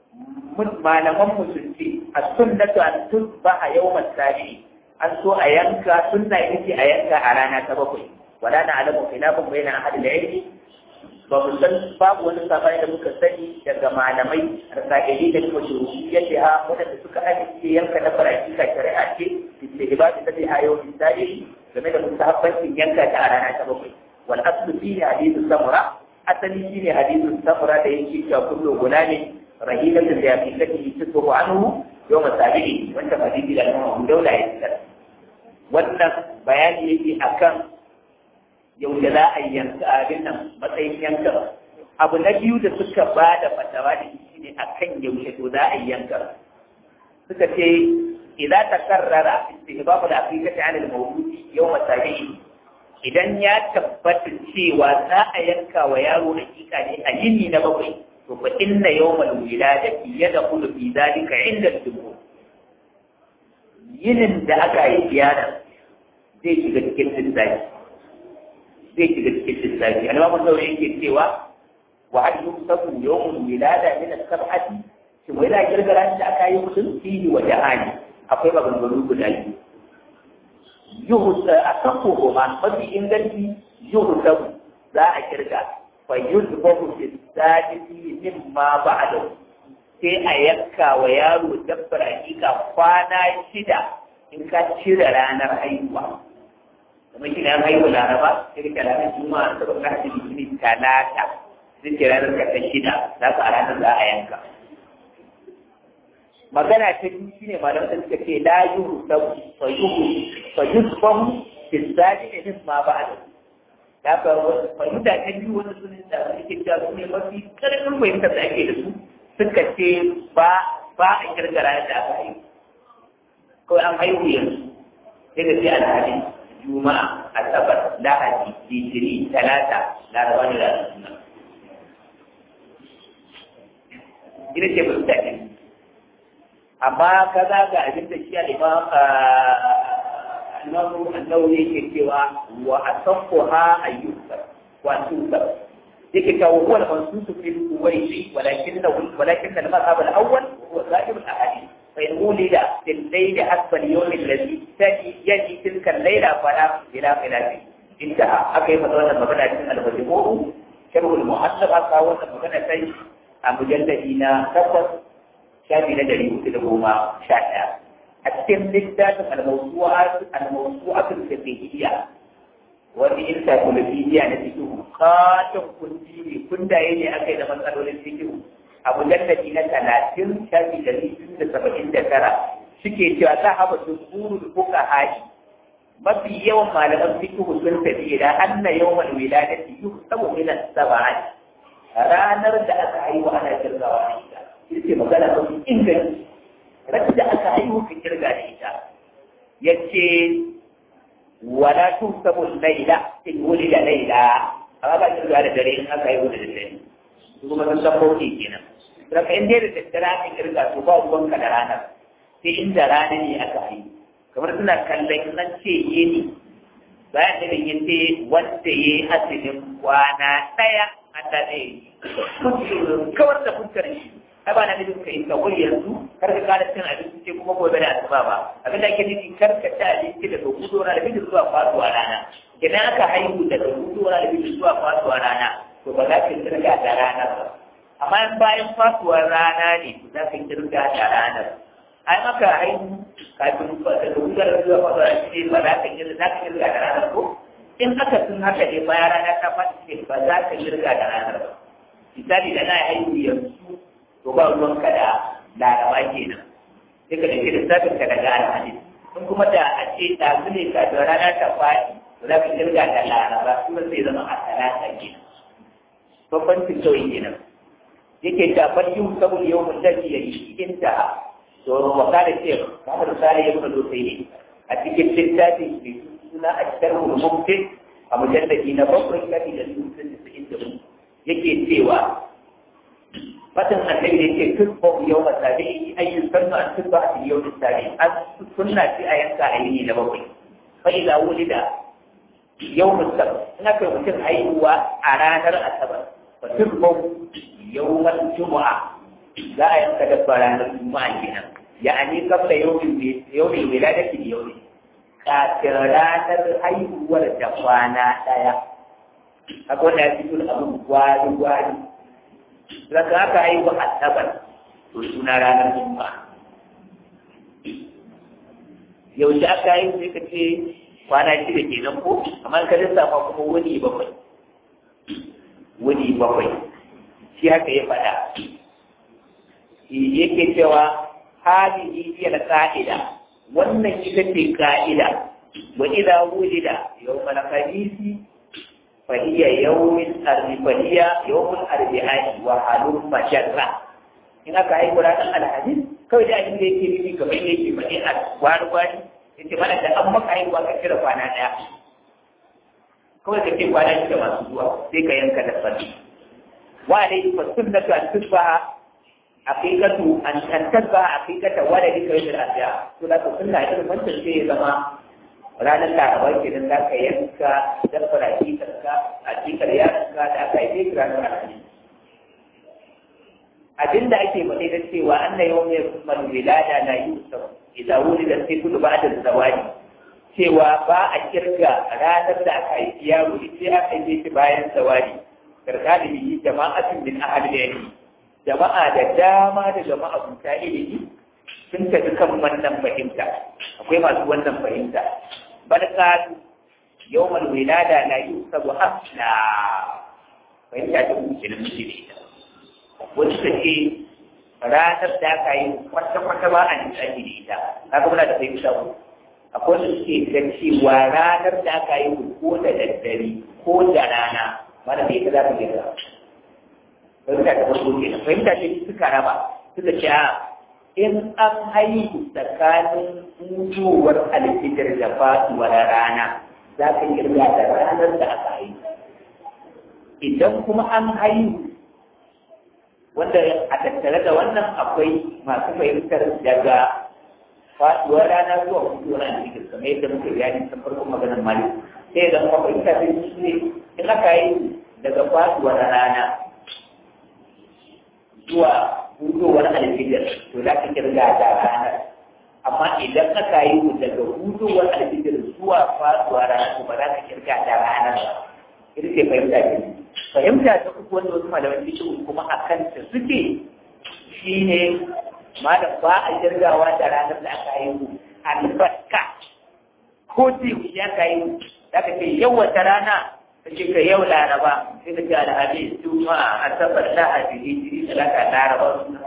malaman musulci a sunnatu an tusba a yawmal sabi'i an so a yanka sunna ita a yanka a rana ta bakwai wala na alamu khilafun bayna ahad al-ilmi ba mu san babu wani sabani da muka sani daga malamai rasa'ili da kuma shuruhiyyati ha wanda suka amince yanka na faraki ka shari'a ce da ibadu ta a yawmal sabi'i game da mustahabbancin yanka ta a rana ta bakwai wal aslu fi hadithu samura asali shine hadithu samura da yake cewa kullu gulani rahilatun da yaqiqati tusuhu anhu yawm sabi'i wanda hadisi da Imam Dawud ya tsara wannan bayani yake akan yau da za a yanka abin nan matsayin yanka abu na biyu da suka ba da fatawa da shi ne akan yaushe to za a yanka suka ce idza takarrara istihbabu al-aqiqati 'ala al-mawludi yawm sabi'i idan ya tabbata cewa za a yanka wa yaro hakika ne a yini na bakwai to fa inna yawmal wiladati yadkhulu fi dhalika 'inda al-jumhur yinin da aka yi ziyara zai shiga cikin lissafi zai shiga cikin lissafi alama mun daure yake cewa wa hal yusafu yawmul wilada min as-sab'ati shi wai da kirgara da aka yi mutum fihi wa jahani akwai maganganu guda biyu yuhusa asafu ma mafi inganci yuhusa za a kirga fa yuzbahu fi sadisi mimma ba'da sai a yanka wa yaro dabbar hakika kwana shida in ka cire ranar haihuwa kuma shi na haihuwa laraba sai ka ranar juma'a da baka hajji litinin talata sai ke ranar ka ta shida za ka a ranar za a yanka magana ta biyu shine malam da suka ce la yuhu sabu fa yuhu fa yusbahu fi sadisi mimma ba'da da ka fahimta ta biyu wanda sun da suke cewa su ne mafi karfin fahimtar da ake da su suka ce ba ba a kirkira da aka yi kawai an haihu yanzu sai da sai alhali juma'a asabar lahadi litiri talata laraba da larabuna ina ce ba su daɗi amma ka za ga abin da shi al'imam annabu annabu yake cewa wa asaffuha ayyuka wa tusa yake cewa huwa al-mansusu fil kuwaiti walakin walakin al-madhhab al-awwal huwa sa'ib al-ahadith fa in ulida fil layl hasba al-yawm alladhi tadi yaji tilka al-layla fala bila khilafi intaha akai masa wannan magana cikin al-majmu' sharh al-muhaddab aka wannan magana sai a mujalladi na takwas shafi na dari hudu da goma sha ɗaya a cikin littafin al-mawsu'at al-mawsu'at al-fiqhiyya wani encyclopedia na fikihu katon kundi ne kundaye ne aka yi da matsalolin fikihu a mujalladi na talatin shafi dari biyu da saba'in da tara suke cewa ta haɓa jumhurul fuqaha mafi yawan malaman fikihu sun tafi da anna yawmal wiladati yuhsabu min as-sab'ati ranar da aka haihu ana kirgawa da ita ita magana mafi inganci ranar da aka haihu ka kirga da ita yace wala tuhsabu al-layla in wulida layla amma ba kirga da dare in aka haihu da dare kuma san sabboki kenan daga inda da daddare aka kirga to ba ruwanka da ranar sai inda rana ne aka haihu kamar suna kallon nan ce yini bayan da yin ce wanda ya yi asirin kwana ɗaya an da ɗaya yi kawar da fuskar shi ai ba na nufin ka yi kawai yanzu kar ka kada cin abinci ce kuma gobe da asuba ba abin da ake nufi kar ka ci abinci daga hudu na da bijin zuwa faduwa rana idan aka haihu daga hudu na da bijin zuwa faduwa rana to ba za ka kirga da rana ba amma in bayan faduwar rana ne za ka kirga da ranar ai maka haihu kafin da hudu da zuwa faduwa rana ne ba za ka kirga za ka kirga da ranar ko in aka sun haka ne bayan rana ta fata ce ba za ka kirga da ranar ba misali da na haihu yanzu to ba ruwanka da laraba kenan sai ka dauki lissafin ka daga alhaji in kuma da a ce ta ne ka da rana ta faɗi to za ka kirga da laraba kuma sai zama a talata kenan bambancin kawai kenan yake shafar yin saboda yau mun dace ya yi inda to waka da ce kamar misali ya kuma sai ne a cikin littafin da suna a cikin rubutun a mujallabi na bakwai kafi da sun sun da yake cewa fatan annabi ne ke tusbo yau ma tabi ayyun sunna an tusba a yau da tabi an sunna ce a yanka a yini na bakwai fa idza wulida yau musab ina kai mutum haihuwa a ranar asabar fa tusbo yau mal jumu'a za a yanka dabba ranar juma'a kenan ya'ani kabla yawmin yawmin wiladati yawmin kafin ranar haihuwar da kwana ɗaya. Haka wanda ya fito da abin gwari-gwari. Zaka aka haihu asabar, to suna ranar juma'a. Yaushe aka haihu sai ka ce kwana shida kenan ko, amma ka lissafa kuma wani bakwai. Wani bakwai. Shi haka ya faɗa. Yake cewa hadihi hiya al-qa'ida. Wannan ita ce ka'ida wa idza wulida yawmal khamisi fa hiya yawmul arbi'a yawmul arbi'a wa halum majarra in aka yi ranar alhadis kawai da abin da yake nufi kamar yake faɗi a gwari gwari yace mana da an maka yi ka kira kwana daya kawai ka ce kwana shida masu zuwa sai ka yanka da fadi wa alaihi fa sunnatu an tusbaha haqiqatu an tantabba haqiqata waladi ka yadda asiya to da ku sunna irin wancan sai ya zama ranar laraba kenan za ka yanka dabbar hakikarka a cikar yaranka da aka yi ranar alhamis abinda ake faɗi da cewa an na yau mai mal wilada na yusuf idan wuri da sai kudu ba da zawadi cewa ba a kirga ranar da aka yi yaro sai aka yi shi bayan zawadi karka da yi jama'atin min ahli ilmi jama'a da dama da jama'a buta ilimi sun tafi kan wannan fahimta akwai masu wannan fahimta barka yawmal wilada la yusabu hasna fahimta ta kuke da miji ne ita wani ta ce ranar da aka yi kwata-kwata ba a nisani da ita haka muna da fahimta ku akwai wanda suke da cewa ranar da aka yi ko da daddare ko da rana mana da ita za ka gina fahimta ta farko ke nan fahimta ce suka raba suka ce a in an haihu tsakanin mutuwar alfitar da fasuwar rana za ka kirga da ranar da aka haihu idan kuma an haihu wanda a tattare da wannan akwai masu fahimtar daga faduwar rana zuwa mutuwar alfitar kamar yadda muka bayani ta farkon maganar malik sai da kuma fahimta ta ne in aka yi daga faduwar rana zuwa hudowar alfitar to za ka kirga da ranar amma idan aka yi daga hudowar alfitar zuwa faduwar rana to ba za ka kirga da ranar ba ita ce fahimta ce fahimta ta uku wanda wasu malaman cikin kuma a kanta suke shi ne malam ba a kirgawa da ranar da aka yi albarka ko teku ya ka yi za ka ce yau wata rana ka ce ka yau laraba sai ka ce alhamis juma'a asabar lahadi hijiri talata laraba suna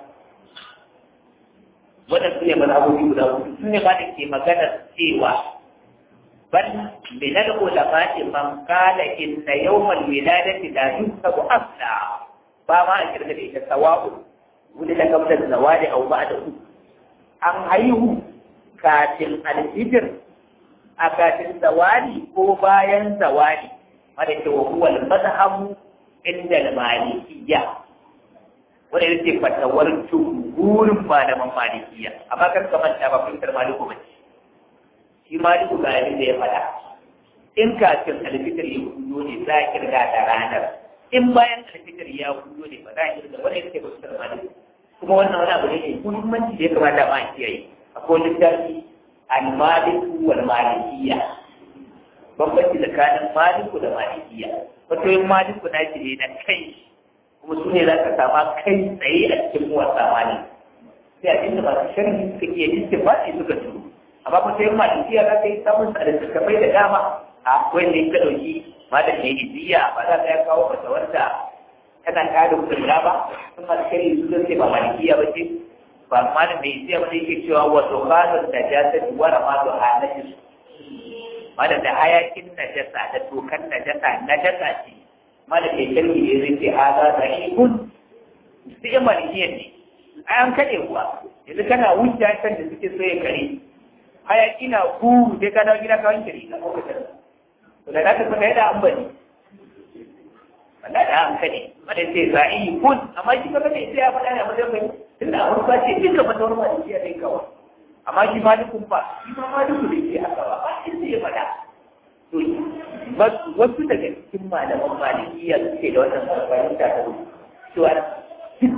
wannan su ne mazhabobi guda hudu su ne ma da ke maganar cewa bal min al-ulama'i man qala inna yawm al-wiladati la yusabu asla ba ma a kirga da ita sawa'u wani da kamar zawadi au ba'da an haihu kafin al-hijr a kafin zawadi ko bayan zawadi wanda ke huwa al-madhhabu inda al-malikiyya wanda yake fatawar jumhurin malaman malikiyya amma kan kamar ta ba fitar maliku ba shi maliku ga abin da ya faɗa in kafin alfitar ya hudo ne za a kirga da ranar in bayan alfitar ya hudo ne ba za a kirga wanda yake fitar maliku kuma wannan wani abu ne mai muhimmanci da ya kamata ma a kiyaye akwai littafi al-maliku wal malikiyya bambanci tsakanin maliku da malikiya wato yin maliku na shi ne na kai kuma su ne za ka sama kai tsaye a cikin wasa mali sai a inda masu sharhi suka iya istifati suka turu amma kuma sai malikiya za ka yi samun sa da littattafai da dama akwai ne ka ɗauki malam ya iziya ba za ka ya kawo masa wanda tana tada kula ba sun masu sharhi su zai ce ba malikiya ba ce ba malam mai iziya ba ne yake cewa wato kanun da jasadi wara ma da hanayin mada da hayakin najasa da tokan najasa najasa ce mada ke kirki ne zai ce haza da shikun su yi malikiyan ne a an kaɗe kuwa yanzu kana wuce kan da suke so ya kare hayaki na kuru sai ka dawo gida ka wanke riga ko ka to da ka saka yadda an bari wanda da an kaɗe mada sai za a yi kun amma shi kaga mai sai ya faɗa ne a wajen mai tunda a wani sace duka fatawar malikiya ne kawai amma shi malikun ba shi ma maliku da ke haka ba ba shi zai faɗa to wasu daga cikin malaman malikiya suke da wannan fahimta ta cewa duk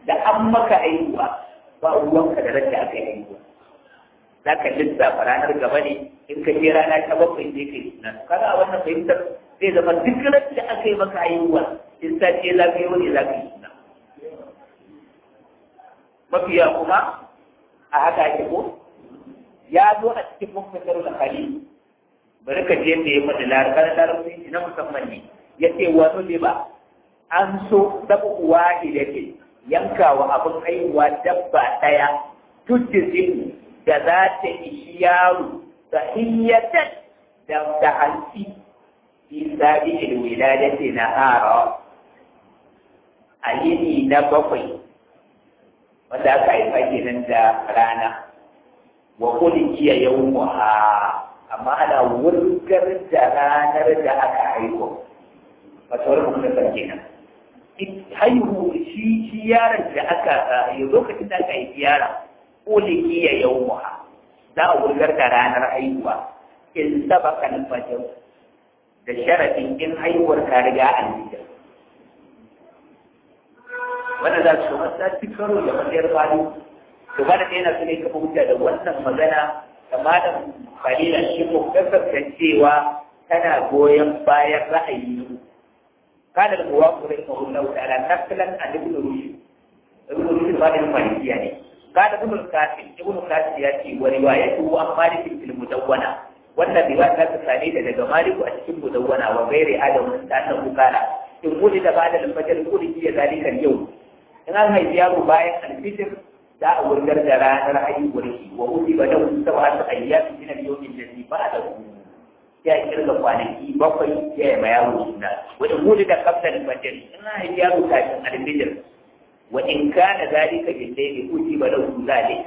da an maka haihuwa ba ruwanka da rage aka yi haihuwa za ka lissafa ranar gaba ne in ka je rana ta bakwai sai ka yi suna kaga a wannan fahimtar zai zama duk ran da aka yi maka haihuwa in sa ce za ka yi wani za ka yi suna mafiya kuma a haka ake ko ya zo a cikin mafisar da hali bari ka je da ya faɗi larabci larabci na musamman ne ya ce wani ne ba an so dabuwa da ke yankawa abin haihuwa dabba ɗaya tujjizin da za ta ishi yaro da hiyyatan da da hanci fi sabi ilwiladati na hara a yini na bakwai wanda aka haifa kenan da rana wa kulli iya yawmuha amma ana wurgar da ranar da aka haihu wato wani kuma kenan haihu shi shi yaron da aka yi lokacin da aka haifi yaron uliki ya yawmuha za a wurgar da ranar haihuwa in sabaka al-fajr da sharadin in haihuwar ta riga al-fajr wannan za su kuma ta cikaro da matsayin fadi to ba da yana su ne kafa hujja da wannan magana da malam kalilan shi ko kasance cewa tana goyon bayan ra'ayi كان الموافق رحمه الله تعالى نقلا عن ابن رشد ابن رشد بعد المالكية يعني قال ابن القاسم ابن القاسم ياتي وروايته عن مالك في المدونة وان الرواية لا تسانيد لدى مالك في المدونة وغير هذا من أنه قال إن ولد بعد الفجر ولد ذلك اليوم إن هذا زيار بايع الفجر لا ورجل جران رأي ورشي وأصيب له سبعة أيام من اليوم الذي بعده ya kirga kwanaki bakwai ya yi ma yaro suna wani gudu da kaftar fajar in na haifi yaro kafin alfijir wa in kana zalika bin laili uti ba lahu zalik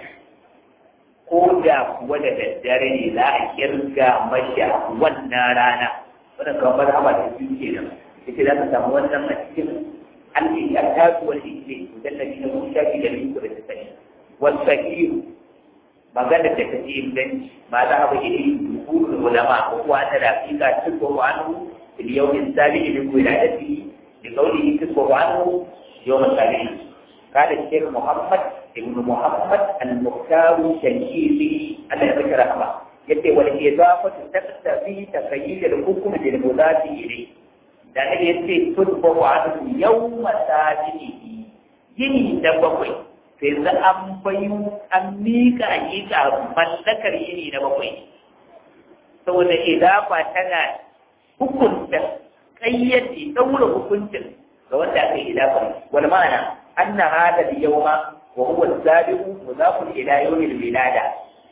ko da kuwa da daddare ne za a kirga masha wannan rana wannan kawai mazhaba da su kenan yace za ka samu wannan a cikin al-ihtiyatu wal ijli mujalladi na shafi da biyu da tsani wal sahihu magana da ta ce inganci ma za a bayyana dukkan ulama ko kuwa ta da hakika cikin wani yawmin sabi'i min wiladati da qawlihi cikin wani yawmin sabi'i kada Sheikh Muhammad ibn Muhammad al-Mukhtar al-Shankiti Allah ya baka rahma yace wal idafatu taqtabi taqayyid al-hukm bil mudati ilayhi da ne yace tudbu anhu yawma sabi'i yini da bakwai sai za an bayu an miƙa hakika mallakar yini na bakwai saboda idafa tana hukunta kayyade daura hukuncin ga wanda aka yi idafa wal ma'ana anna hada al-yawma wa huwa al-sabiqu mudafun ila yawm al-wilada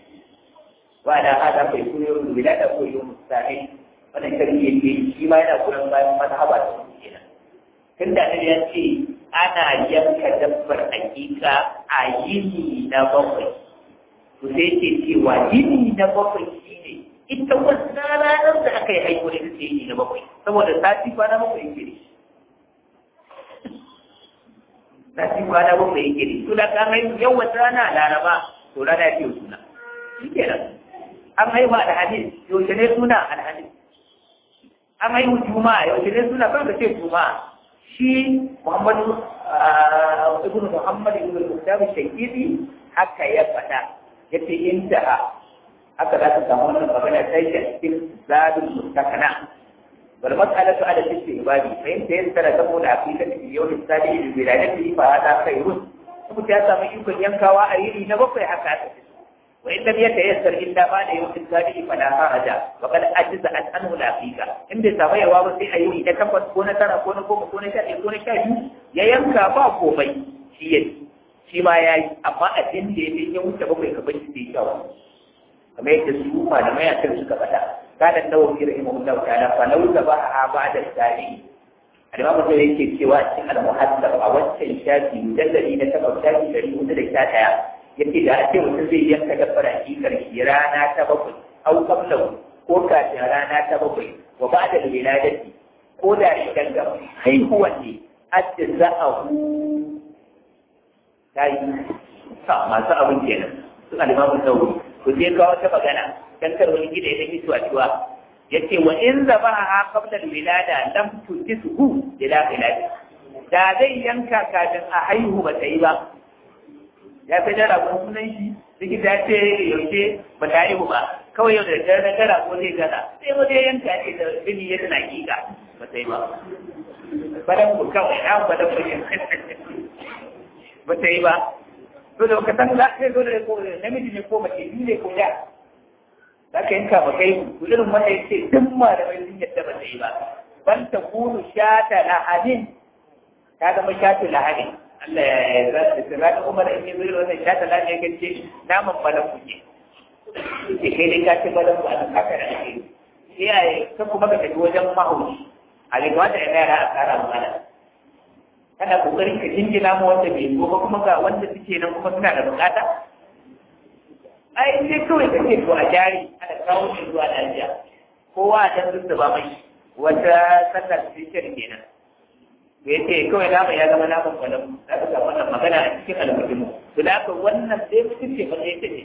wa ala hada fa yakunu yawm al-wilada ko yawm al-sabiq wannan kari yake shi ma yana kuran bayan mazhaba ta kenan tunda ne ya ce ana yanka dabbar hakika a yini na bakwai to sai ke cewa yini na bakwai shi ne ita wasu ranar da aka yi haihuwa ita ce yini na bakwai saboda sati kwana bakwai yake ne sati kwana bakwai yake ne to da ka haihu yau wata rana laraba to rana ya ce suna shi kenan an haihu alhamis yaushe ne suna alhamis an haihu juma'a yaushe ne suna kan ka ce juma'a shi Muhammadu ibn Muhammad ibn al-Mukhtar al-Shankiti haka ya faɗa yace intaha haka za ka samu wannan magana sai ta cikin zadul mustakana bal mas'alatu ala istihbabi fa in tayassara kamu da afika fi yawm al-sadi bi wiladati fa hada khairun kuma ya samu ikon yankawa a yini na bakwai haka ta wa in lam yatayassar illa ba da yawm al-sadi fa la haraja wa qad ajza an anhu al-aqiqa in bai samu yawa ba sai a yi da tabbas ko na tara ko na goma ko na sha ɗaya ko na sha biyu ya yanka ba komai shi ya shi ma ya yi amma a cikin da ya fi ya wuce bakwai ka bashi sai kyawa kamar yadda su malamai a kan suka faɗa kana nawawi rahimahullah ta'ala fa law zabaha ba'da sari al-imam sai yake cewa cikin al-muhaddab a wancan shafi mujalladi na takwas shafi ɗari hudu da sha ɗaya yace da ake mutum zai yanka dabbar hakikar shi rana ta bakwai au qablahu ko kafin rana ta bakwai wa ba'da al-wiladati ko da idan ga haihuwan ne ajza'ahu tayi sa masu abin kenan suna da babu sauri to sai ga wata magana dan kar wani gida ya tafi a cewa yace wa in zabaha qabla al-wilada lam tujisuhu ila khilaf da zai yanka kafin a haihu ba ta yi ba ya fi da ragon sunan shi likita ya ce yaushe ba ta haihu ba kawai yau da dare na gara ko zai gana sai wani ya yanka ce da bini ya tana kika ba ta yi ba badan ku kawai na badan ku ba ta yi ba to da ka san za ka zo da ko namiji ne ko mace ni ne ko ya za ka yanka ba kai ku irin wanda ya ce duk malamai sun yadda ba ta yi ba ban ta kunu shata lahadin ta zama shata lahadin Allah ya zata ta zata umar in yi zai wannan shata lahadin ya gace naman badan ku ne ke kai dai ka ce badan ku a nan haka da ake iyaye ka kuma ka tafi wajen mahauci a ga wanda ya yara a tsara mana kana kokarin ka jingina mu wanda bai zo ba kuma ga wanda suke nan kuma suna da bukata ai sai kawai ka ce to a jari ana kawo shi zuwa lafiya kowa a can da ba mai wata sallar cikin kenan da yake kawai naman ya zama naman kwalam za ka ga wannan magana a cikin almuhimu to da haka wannan sai mutum ce ba sai ta ce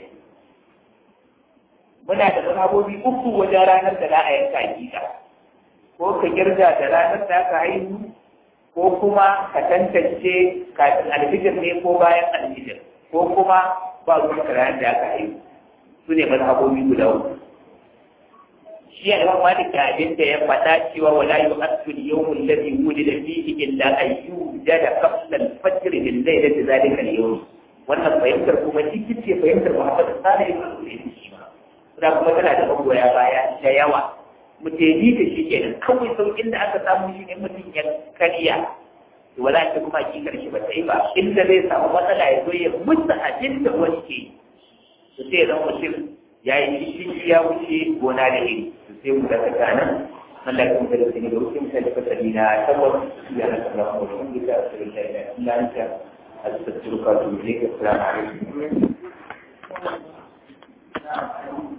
muna da sababobi uku wajen ranar da za a yanka hakika ko ka girga da ranar da aka haihu ko kuma ka tantance kafin alfijir ne ko bayan alfijir ko kuma ba ruwan ka ranar da aka haihu su ne mazhabobi guda uku shi ya imam malik da abin da ya faɗa cewa wala yu'addu al-yawm alladhi wulida fihi illa an yujada qabla al-fajr min laylati dhalika al-yawm wannan fahimtar kuma cikin ce fahimtar Muhammad sallallahu alaihi wasallam da kuma tana da magoya baya da yawa mutane da shi kenan kawai saukin da aka samu shi ne mutum ya karya wala ta kuma hakikar shi ba ta yi ba inda zai samu matsala ya zo ya mutu abin da wani ke su sai zan mutum ya yi shi ya wuce gona da iri su sai mu da kaka nan Allah ya kuma da sani da wuce misali da fasali na tabbas ya na kalla kuma da wani da asirin da ya ila anta astaghfiruka wa atubu ilayk assalamu alaikum